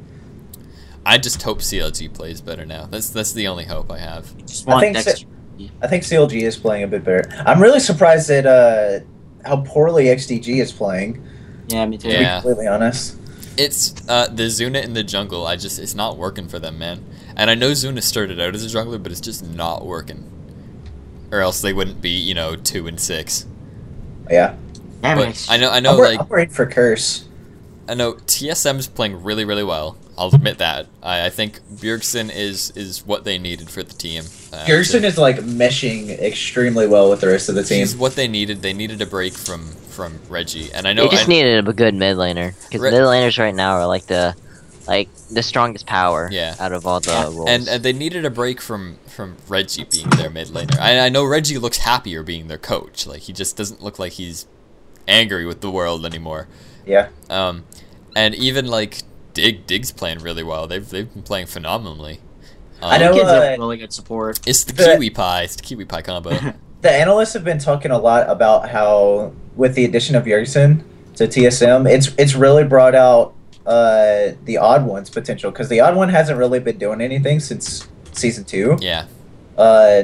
I just hope C L G plays better now. That's that's the only hope I have.
Just
I
want
think
Dexter.
so- I think C L G is playing a bit better. I'm really surprised at uh, how poorly X D G is playing.
Yeah, me too.
To
Yeah.
be completely honest.
It's uh, the Zuna in the jungle. I just it's not working for them, man. And I know Zuna started out as a jungler, but it's just not working. Or else they wouldn't be, you know, two and six.
Yeah.
Damn
But
it.
I know, I know,
I'm, wor-
like
I'm worried for Curse.
I know T S M's playing really, really well. I'll admit that. I, I think Bjergsen is is what they needed for the team. Uh,
Gerson
to-
is like meshing extremely well with the rest of the team.
He's what they needed. They needed a break from from Reggie, and I know
They just
I,
needed a good mid laner because
Re-
mid laners right now are like the like the strongest power
Yeah.
out of all the
Yeah.
roles.
and and they needed a break from from Reggie being their mid laner. I, I know Reggie looks happier being their coach. Like he just doesn't look like he's angry with the world anymore.
Yeah.
Um, and even like Dig Dig's playing really well. They've they've been playing phenomenally. Um,
I know,
Kids
uh,
have really good support.
It's the
the-
Kiwi Pie. It's the Kiwi Pie combo.
The analysts have been talking a lot about how, with the addition of Yergsen to T S M, it's it's really brought out uh, the Odd One's potential, because the Odd One hasn't really been doing anything since season two.
Yeah.
Uh,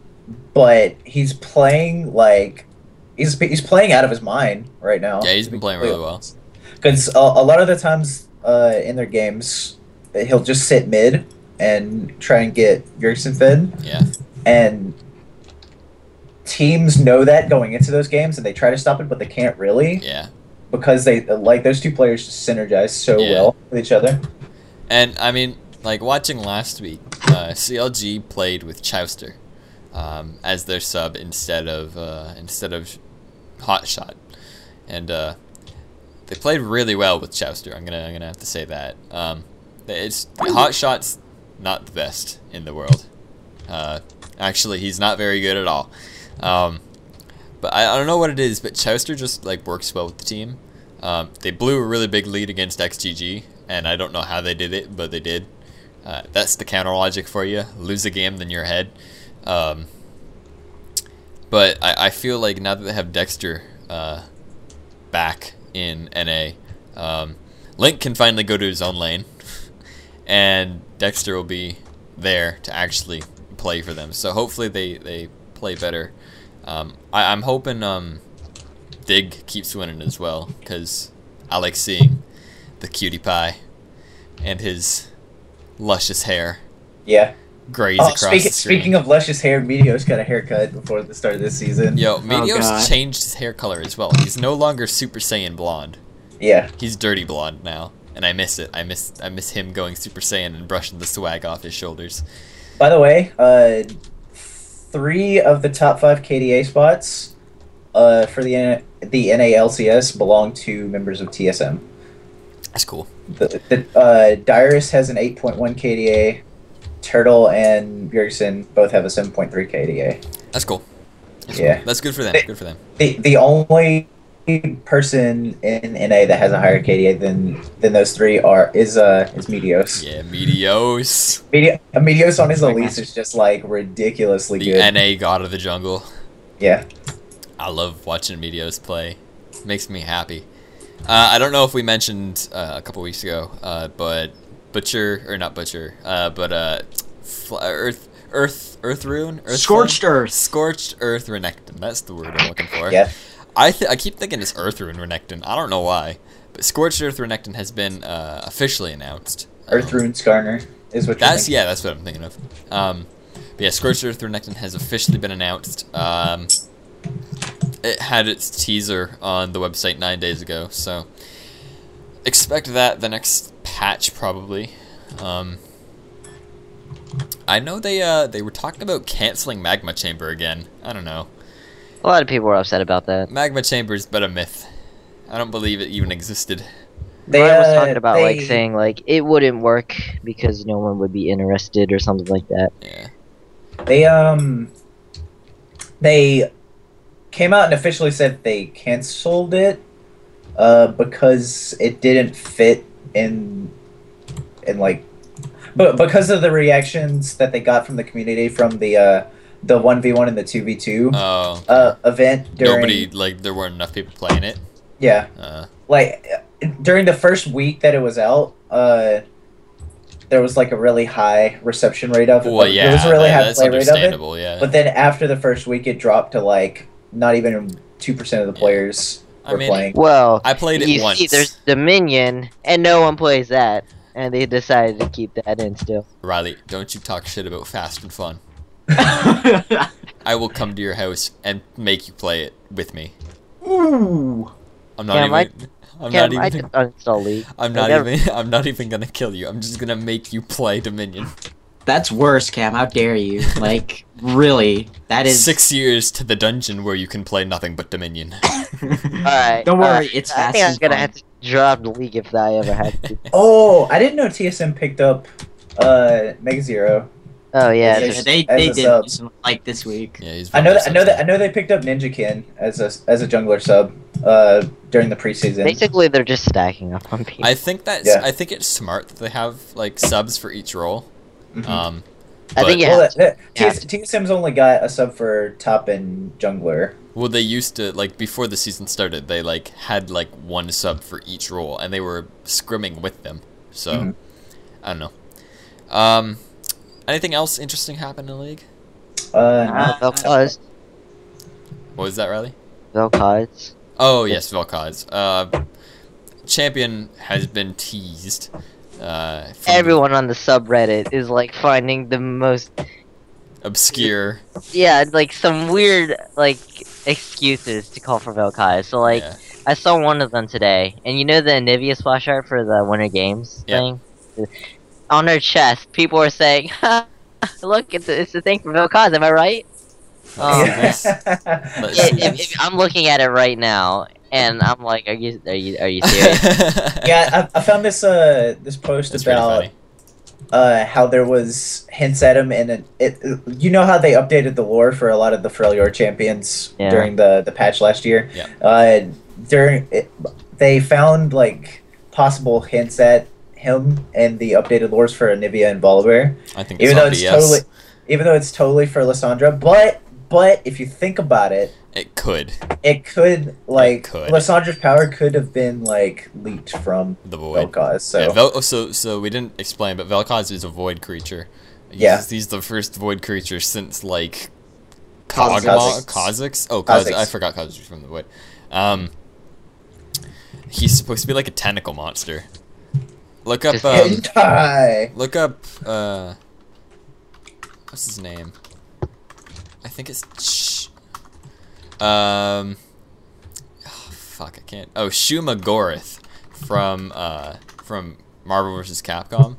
but he's playing like he's he's playing out of his mind right now.
Yeah, he's been playing really well.
Because a, a lot of the times uh, in their games, he'll just sit mid and try and get Yergsen fed,
Yeah.
and teams know that going into those games, and they try to stop it, but they can't really
Yeah.
because they like those two players just synergize so
Yeah.
well with each other.
And I mean, like watching last week, uh, C L G played with Chowster um, as their sub instead of uh, instead of Hotshot, and uh, they played really well with Chowster. I'm gonna I'm gonna have to say that. Um, it's Hotshot's not the best in the world. Uh, actually, he's not very good at all. Um, but I, I don't know what it is, but Chowster just like works well with the team. Um, they blew a really big lead against X G G, and I don't know how they did it, but they did. Uh, that's the counter logic for you. Lose a game, then you're ahead. Um, but I, I feel like now that they have Dexter uh, back in N A, um, Link can finally go to his own lane, and Dexter will be there to actually play for them. So hopefully they, they play better. Um, I, I'm hoping um, Dig keeps winning as well, because I like seeing the cutie pie and his luscious hair
Yeah.
graze
Oh,
across
speaking,
the screen.
speaking of luscious hair, Meteos got a haircut before the start of this season.
Yo, Meteos
God.
changed his hair color as well. He's no longer Super Saiyan blonde.
Yeah.
He's dirty blonde now, and I miss it. I miss I miss him going Super Saiyan and brushing the swag off his shoulders.
By the way, uh, three of the top five K D A spots uh, for the N- the N A L C S belong to members of T S M.
That's cool.
The, the uh, Dyrus has an eight point one K D A. Turtle and Bjergsen both have a seven point three K D A.
That's cool. That's
Yeah.
cool. That's good for them. Good for them.
The the only person in N A that has a higher K D A than than those three are is uh is Meteos.
Yeah, Meteos.
Mete- Meteos on his Elise is just like ridiculously
The
good.
N A god of the jungle.
Yeah.
I love watching Meteos play. Makes me happy. Uh, I don't know if we mentioned uh, a couple weeks ago, uh, but Butcher or not Butcher, uh, but uh, fl- Earth, Earth, Earth Rune, Earth
Scorched
Flame?
Earth.
Scorched Earth Renekton. That's the word I'm looking for.
Yeah.
I th- I keep thinking it's Earth Rune Renekton. I don't know why, but Scorched Earth Renekton has been uh, officially announced.
Earth
Um,
Rune Skarner is what you're
That's
thinking.
yeah, that's what I'm thinking of. Um, but yeah, Scorched Earth Renekton has officially been announced. Um, it had its teaser on the website nine days ago, so expect that the next patch probably. Um, I know they uh they were talking about canceling Magma Chamber again. I don't know.
A lot of people were upset about that.
Magma Chamber's but a myth. I don't believe it even existed.
They,
Ryan was
uh,
talking about like
they-
saying like it wouldn't work because no one would be interested or something like that.
Yeah.
They um they came out and officially said they canceled it uh because it didn't fit in in like but because of the reactions that they got from the community from the uh the one v one and the two v two
Oh.
uh event during
Nobody like there weren't enough people playing it.
yeah
Uh,
like during the first week that it was out uh there was like a really high reception rate of it.
well,
Like,
yeah,
there was a really
that-
high
that's
play rate of it.
understandable. Yeah.
But then after the first week, it dropped to like not even two percent of the players
I
were
mean,
playing.
Well,
I played it
you
once.
see, there's Dominion, and no one plays that, and they decided to keep that in still.
Riley, don't you talk shit about Fast and Fun. I will come to your house and make you play it with me.
Ooh.
I'm not
Cam, I-
even. I'm
Cam,
not
I
even.
just uninstall League.
I'm
I
not
never-
even. I'm not even gonna kill you. I'm just gonna make you play Dominion.
That's worse, Cam. How dare you? Like, really? That is
Six years to the dungeon where you can play nothing but Dominion.
Alright.
Don't worry,
uh,
it's
I
fast
think I'm
and
gonna
fun.
have to drop the League if I ever had to.
Oh, I didn't know T S M picked up uh Mega Zero.
Oh yeah,
Yeah,
just-
Yeah, they
as
they
a
did
sub.
this, like this week.
Yeah, he's.
I know
one
that I know
of
that I know they picked up Ninja Kin as a as a jungler sub uh during the preseason.
basically they're just stacking up on people.
I think that's.
Yeah.
I think it's smart that they have like subs for each role.
Mhm.
Um,
I think
but-
you
well,
have to.
that, that,
Yeah.
T S, T S M's only got a sub for top and jungler.
Well, they used to like before the season started. They like had like one sub for each role, and they were scrimming with them. So
Mhm.
I don't know. Um, anything else interesting happen in the league?
Uh,
Ah.
Vel'Koz.
What was that, Riley?
Vel'Koz.
Oh yes, Vel'Koz. Uh, champion has been teased. Uh, from-
Everyone on the subreddit is like finding the most
obscure.
Yeah, like some weird like excuses to call for Velkai. So like
Yeah.
I saw one of them today, and you know the Anivia splash art for the Winter Games
Yeah.
thing? On her chest, people were saying, look, it's, it's the thing for Velkai, am I right? Um,
Nice. Let's
If,
see.
if, if I'm looking at it right now, and I'm like, are you are you are you serious?
Yeah, I, I found this uh this post
That's pretty
about
funny.
uh how there was hints at him, and it, it you know how they updated the lore for a lot of the Freljord champions
Yeah.
during the the patch last year.
Yeah.
Uh, during it, they found like possible hints at him in the updated lores for Anivia and Volibear,
I think
even
it's
though
all
it's
B S.
totally even though it's totally for Lysandra. But but if you think about it,
It could.
it could like
could.
Lysandra's power could have been like leaked from
The void.
Vel'Koz. So
Yeah, Vel- oh, so so we didn't explain, but Vel'Koz is a void creature. He's,
Yeah.
he's the first void creature since like
Kha'Zix.
Kog'Maw, Kha'Zix. Oh, Kha'Zix.
Kha'Zix.
I forgot Kha'Zix from the void. Um, he's supposed to be like a tentacle monster. Look up.
Just
Um,
Hentai.
look up. Uh, what's his name? I think it's. Sh- um. Oh, fuck, I can't. Oh, Shuma Gorath from uh from Marvel versus Capcom.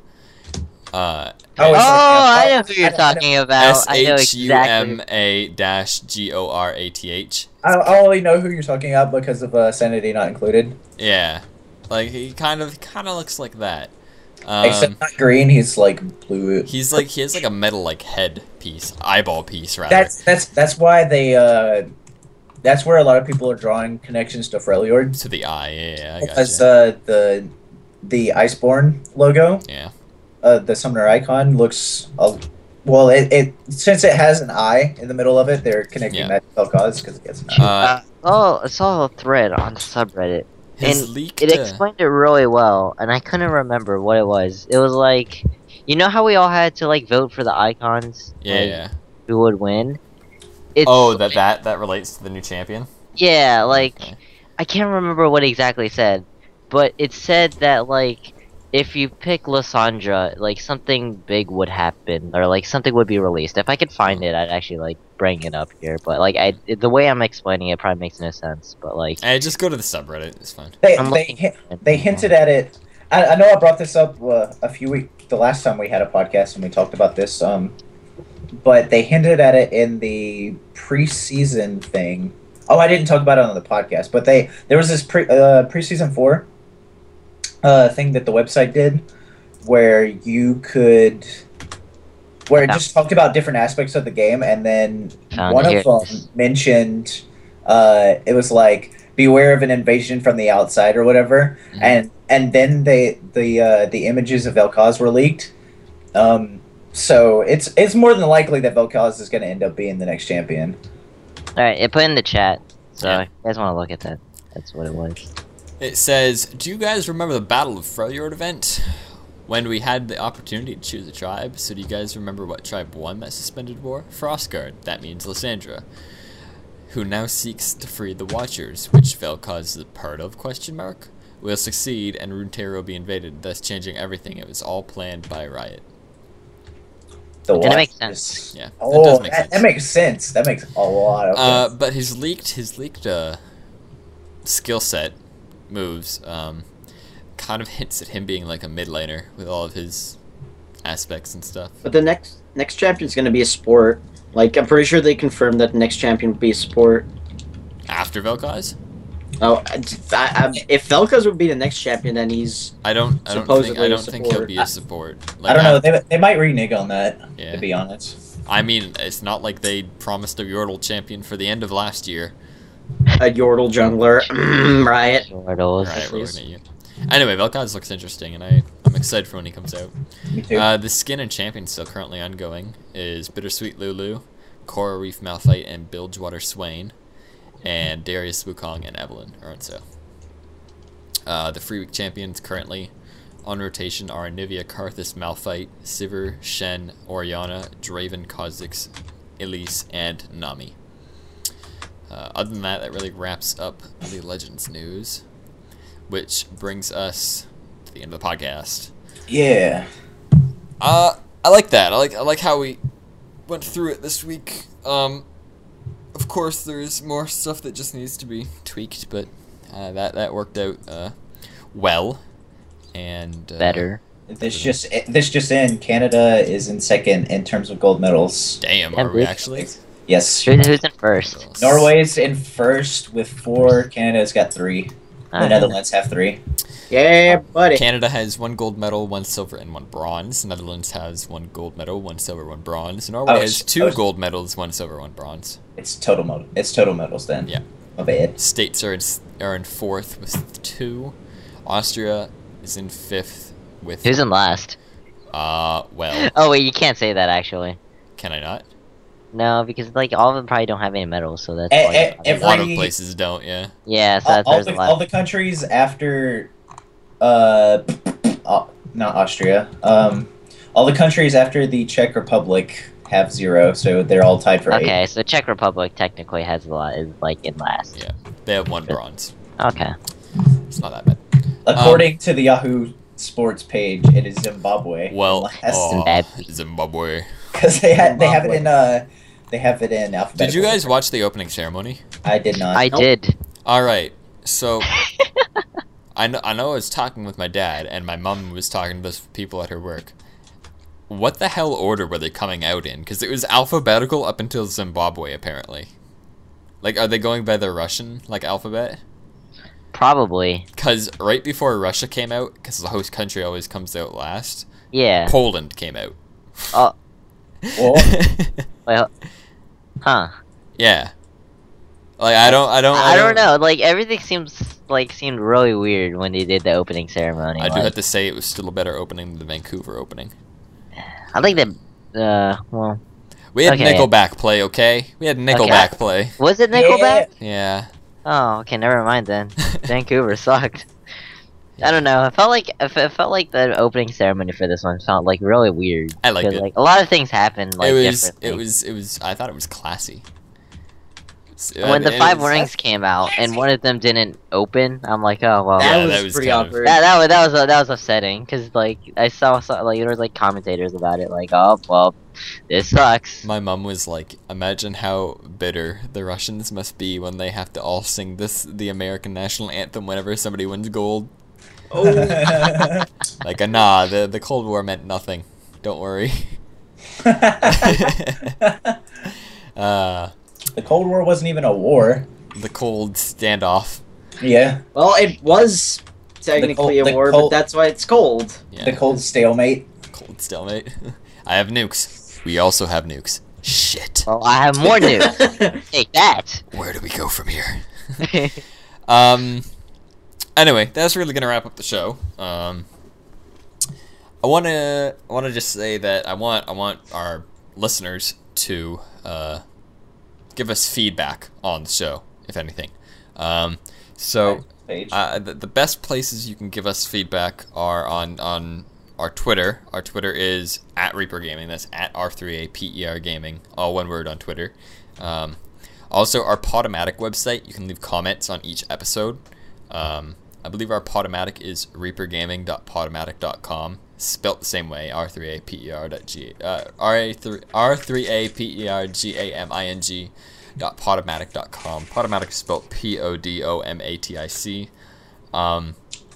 Uh,
Oh,
Oh,
it's like-
I know who
I
you're
know-
talking about.
S
I know
H U
exactly.
M A dash G O R A T H.
I, I only know who you're talking about because of uh, Sanity Not Included.
Yeah, like he kind of kind of looks like that.
Except
Um,
not green, he's like blue.
he's like he has like a metal like head piece, eyeball piece rather.
That's that's that's why they. Uh, that's where a lot of people are drawing connections to Freljord
to the eye. Yeah, yeah, I
because
gotcha.
uh, the the Iceborne logo,
Yeah,
uh, the summoner icon looks. Uh, well, it, it since it has an eye in the middle of it, they're connecting
Yeah.
that to Vel'Koz because it gets an eye.
uh,
Oh, I saw a thread on subreddit.
his
and
leaked.
It
uh,
explained it really well, and I couldn't remember what it was. It was like, you know how we all had to like vote for the icons?
yeah,
like,
yeah.
Who would win? It's,
Oh, that that that relates to the new champion.
Yeah, like
Okay.
I can't remember what it exactly said, but it said that like if you pick Lysandra, like something big would happen, or like something would be released. If I could find it, I'd actually like bring it up here. But like I, the way I'm explaining it probably makes no sense. But like
Hey, just go to the subreddit. It's fine.
They
I'm
they
looking
hin-
at it.
they hinted at it. I, I know I brought this up uh, a few weeks the last time we had a podcast and we talked about this. Um, but they hinted at it in the preseason thing. Oh, I didn't talk about it on the podcast, but they there was this pre uh, preseason four uh, thing that the website did where you could where it just talked about different aspects of the game, and then
Found
one
it
of
here.
them mentioned uh, it was like beware of an invasion from the outside or whatever,
Mhm.
and and then they the uh, the images of Vel'Koz were leaked. Um, so it's it's more than likely that Vel'Koz is going to end up being the next champion.
All right, it put in the chat. So
Yeah.
if you guys want to look at that, that's what it was.
It says, "Do you guys remember the Battle of Freljord event when we had the opportunity to choose a tribe? So do you guys remember what tribe won that suspended war? Frostguard. That means Lysandra, who now seeks to free the Watchers, which Vel'Koz is a part of? Question mark. Will succeed, and Runeterra will be invaded, thus changing everything. It was all planned by Riot."
The
And it makes
Watchers.
sense.
Yeah, that
Oh,
does make
that,
sense.
that makes sense. That makes a lot of
Uh,
sense.
but his leaked his leaked uh, skill set moves um, kind of hints at him being like a mid laner with all of his aspects and stuff.
But the next next champion's gonna be a sport. Like I'm pretty sure they confirmed that the next champion will be a sport.
After Vel'Koz?
Oh, I, I, I- if Vel'Koz would be the next champion, then he's
I don't I don't think
Supposedly
I
a
don't think he'll
support.
be a support.
I don't know.
af-
They, they might renege on that.
Yeah.
To be honest.
I mean, it's not like they promised a Yordle champion for the end of last year.
a Yordle jungler. Riot.
Yordles.
Right, we're
please.
looking at you. Anyway, Vel'Koz looks interesting, and I, I'm excited for when he comes out.
Me too.
Uh, the skin and champion still currently ongoing is Bittersweet Lulu, Coral Reef Malphite, and Bilgewater Swain, and Darius Wukong and Evelyn Ernso. Uh, the free week champions currently on rotation are Anivia, Karthus, Malphite, Sivir, Shen, Orianna, Draven, Kha'Zix, Elise, and Nami. Uh, other than that, that really wraps up the Legends news, which brings us to the end of the podcast.
yeah.
Uh, I like that. I like I like how we went through it this week. Um, of course, there's more stuff that just needs to be tweaked, but uh, that that worked out uh, well and uh,
Better.
This just this just in. Canada is in second in terms of gold medals.
Damn,
Yeah,
are we
bitch.
actually?
Yes.
Who, who's in first?
Norway's in first with four. Canada's got three. The
Uh,
Netherlands have three.
Yeah, buddy.
Canada has one gold medal, one silver, and one bronze. Netherlands has one gold medal, one silver, one bronze. Norway
Oh,
has
it's-
two
oh, it's-
gold medals, one silver, one bronze.
It's total medal. It's total medals then.
Yeah.
My bad.
States are in, s- are in fourth with two. Austria is in fifth with.
Who's in last?
Uh, well,
Oh wait, you can't say that actually.
can I not?
No, because like all of them probably don't have any medals, so that's.
Eh,
why
eh,
it's
A lot of
Every-
places don't, yeah.
yeah, so
All,
that's
all
there's
the,
a lot.
all the countries after, uh, uh, not Austria. Um, all the countries after the Czech Republic have zero, so they're all tied for eight.
Okay, so Czech Republic technically has a lot, is like in last.
Yeah. They have one bronze.
Okay.
It's not that bad.
According to the Yahoo Sports page, it is Zimbabwe.
Well,
last,
aw,
Zimbabwe.
Zimbabwe.
because they had they have it in uh they have it in alphabetical.
Did you guys watch the opening ceremony?
I did not.
I
Nope.
did.
All right. So I know I know I was talking with my dad and my mom was talking to those people at her work. What the hell order were they coming out in? Because it was alphabetical up until Zimbabwe, apparently. Like, are they going by the Russian like alphabet?
Probably.
Because right before Russia came out, because the host country always comes out last,
Yeah.
Poland came out.
Oh,
Well,
well. Huh.
Yeah. Like I don't, I don't,
I don't know. Like everything seems like seemed really weird when they did the opening ceremony.
I do
like,
have to say it was still a better opening than the Vancouver opening.
I think that. Uh, well,
We had
Okay.
Nickelback play, okay? We had Nickelback
Okay.
play.
was it Nickelback?
Yeah.
Oh, okay. Never mind then. Vancouver sucked. I don't know. I felt like I fe- it felt like the opening ceremony for this one felt like really weird.
I liked
because,
it.
Like a lot of things happened. Like
it was,
differently.
it was, it was. I thought it was classy. It's- I
When the
mean,
five
it's-
rings came out and one of them didn't open, I'm like, oh well.
That
Yeah,
was
that was
pretty
kind of-
awkward.
That that was that was that was upsetting because like I saw, saw like there was like commentators about it like, oh well, this sucks.
My mom was like, imagine how bitter the Russians must be when they have to all sing this, the American national anthem, whenever somebody wins gold.
Oh,
Like, uh, nah, the the Cold War meant nothing. Don't worry. uh,
the Cold War wasn't even a war.
the cold standoff.
Yeah,
well, it was technically
The
a
cold-
war,
the
but
cold-
that's why it's cold.
Yeah,
the cold stalemate.
cold stalemate. I have nukes. We also have nukes. Shit.
Well, I have more news. Take that.
Where do we go from here? Um. Anyway, that's really gonna wrap up the show. Um. I wanna, I wanna just say that I want, I want our listeners to uh, give us feedback on the show, if anything. Um. So.
Page.
Uh, the, the best places you can give us feedback are on, on our Twitter. Our Twitter is at Reaper Gaming. That's at R three A P E R Gaming. All one word on Twitter. Um, also, our Podomatic website. You can leave comments on each episode. Um, I believe our Podomatic is reaper gaming dot podomatic dot com. Spelt the same way. R three A P E R dot G uh, R three A P E R G A M I N G dot podomatic dot com. Podomatic is spelled P O D O M A T I C. Um,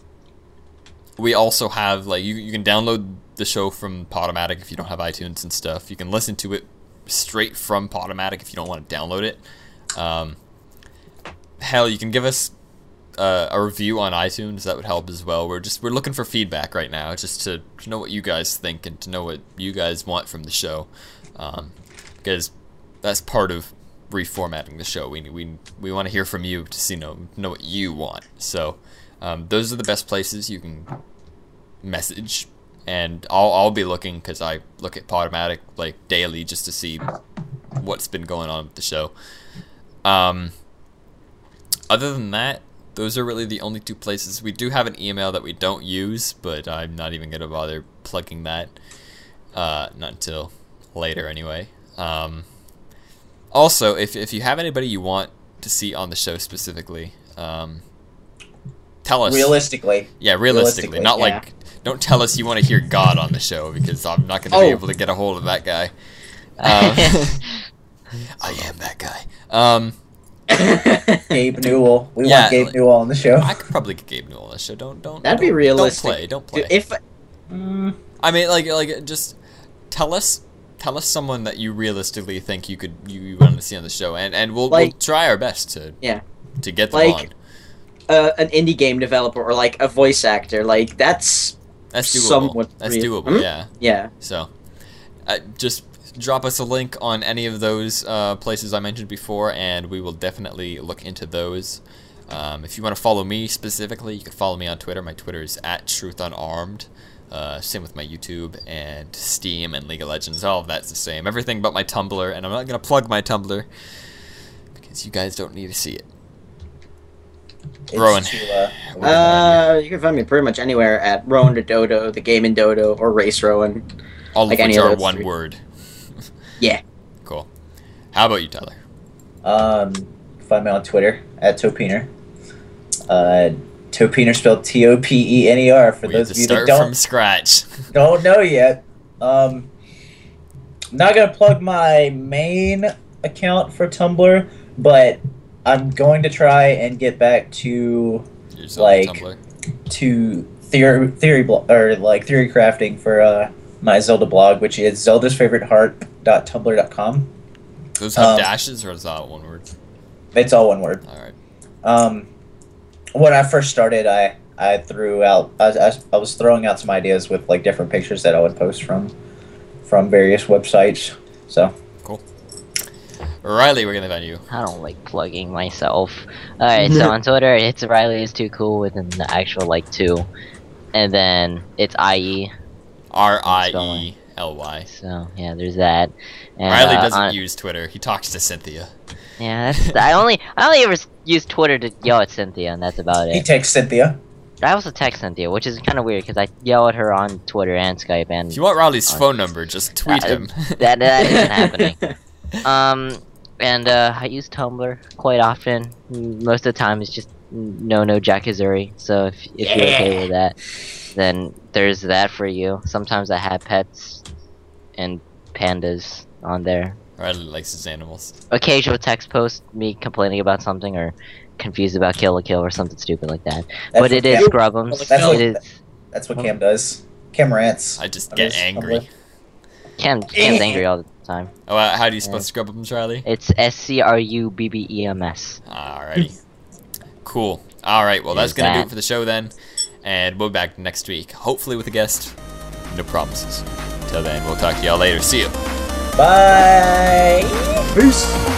we also have, like, you, you can download the show from Podomatic if you don't have iTunes and stuff. You can listen to it straight from Podomatic if you don't want to download it. Um, hell, you can give us uh, a review on iTunes. That would help as well. We're just we're looking for feedback right now, just to, to know what you guys think and to know what you guys want from the show, um, because that's part of reformatting the show. We we we want to hear from you to see know know what you want. So um, those are the best places you can message, and I'll I'll be looking, because I look at Podomatic like daily just to see what's been going on with the show. Um, other than that, those are really the only two places. We do have an email that we don't use, but I'm not even gonna bother plugging that. Uh, not until later anyway. Um, also, if if you have anybody you want to see on the show specifically, um, tell us.
Realistically.
Yeah, realistically,
Realistically,
not
yeah.
like, don't tell us you want to hear God on the show, because I'm not going to be
Oh.
able to get a hold of that guy. I am that guy. Um,
Gabe Newell. We
Yeah,
want Gabe
like-
Newell on the show.
I could probably get Gabe Newell on this show. Don't don't.
That'd be
don't-
realistic.
Don't play. Don't play.
If
Mm,
I mean, like like just tell us tell us someone that you realistically think you could you, you want to see on the show, and and we'll we'll
Like-
try our best to
Yeah.
to get them
Like-
on.
uh, an indie game developer or like a voice actor, like that's
That's doable.
somewhat
That's
real-
doable.
Hmm?
Yeah.
yeah.
So, uh, just drop us a link on any of those uh, places I mentioned before, and we will definitely look into those. Um, if you want to follow me specifically, you can follow me on Twitter. My Twitter is at TruthUnarmed. Uh, same with my YouTube and Steam and League of Legends. All of that's the same. Everything but my Tumblr, and I'm not going to plug my Tumblr because you guys don't need to see it.
it's
Rowan.
too, uh,
Uh, you can find me pretty much anywhere at Rowan the Dodo, the Game in Dodo, or Race Rowan.
All
like
of which
any of
are
those
one
three.
word.
Yeah.
Cool. How about you, Tyler?
Um, find me on Twitter at Topiner. Uh, Topiner spelled T O P E N E R for
We have
those
to
of you that
start
don't
from scratch.
don't know yet. Um, I'm not gonna plug my main account for Tumblr, but I'm going to try and get back to
Yourself,
Like-
Tumblr.
to theory theory blo- or like theory crafting for uh, my Zelda blog, which is zelda's favorite heart dot tumblr dot com.
Those have
um,
dashes, or is that one word?
It's all one word.
All right.
Um, when I first started, I I threw out I was, I was- I was throwing out some ideas with like different pictures that I would post from from various websites. So
Riley, we're gonna find you.
I don't like plugging myself. Alright, so on Twitter, it's Riley is too cool with an actual like two. And then it's I E.
R I E L Y.
So yeah, there's that. And,
Riley
uh,
doesn't
on-
use Twitter. He talks to Cynthia.
Yeah, that's, I only I only ever s- use Twitter to yell at Cynthia, and that's about
he
it.
texts Cynthia.
I also text Cynthia, which is kind of weird because I yell at her on Twitter and Skype, and
If you want Riley's
Uh,
phone number, just tweet
uh,
him.
that that isn't happening. Um, and uh, I use Tumblr quite often. Mm, Most of the time, it's just no no Jack Azuri. So if if you're okay with that, then there's that for you. Sometimes I have pets and pandas on there.
Riley likes his animals.
Occasional text post me complaining about something or confused about Kill la Kill or something stupid like that.
That's
but
what
it is
Cam,
Scrubums.
That's what-
It is
That's what Cam does. Cam rants.
I just
on
get
his
angry.
Tumblr.
Cam Cam's angry all the time.
Oh, uh, how do you spell Scrubums, Riley?
It's S C R U B B E M S.
Alrighty. Cool. Alright, well, that's
There's
gonna do
that.
it for the show then. And we'll be back next week, hopefully with a guest. No promises. Till then, we'll talk to y'all later. See you.
Bye.
Peace.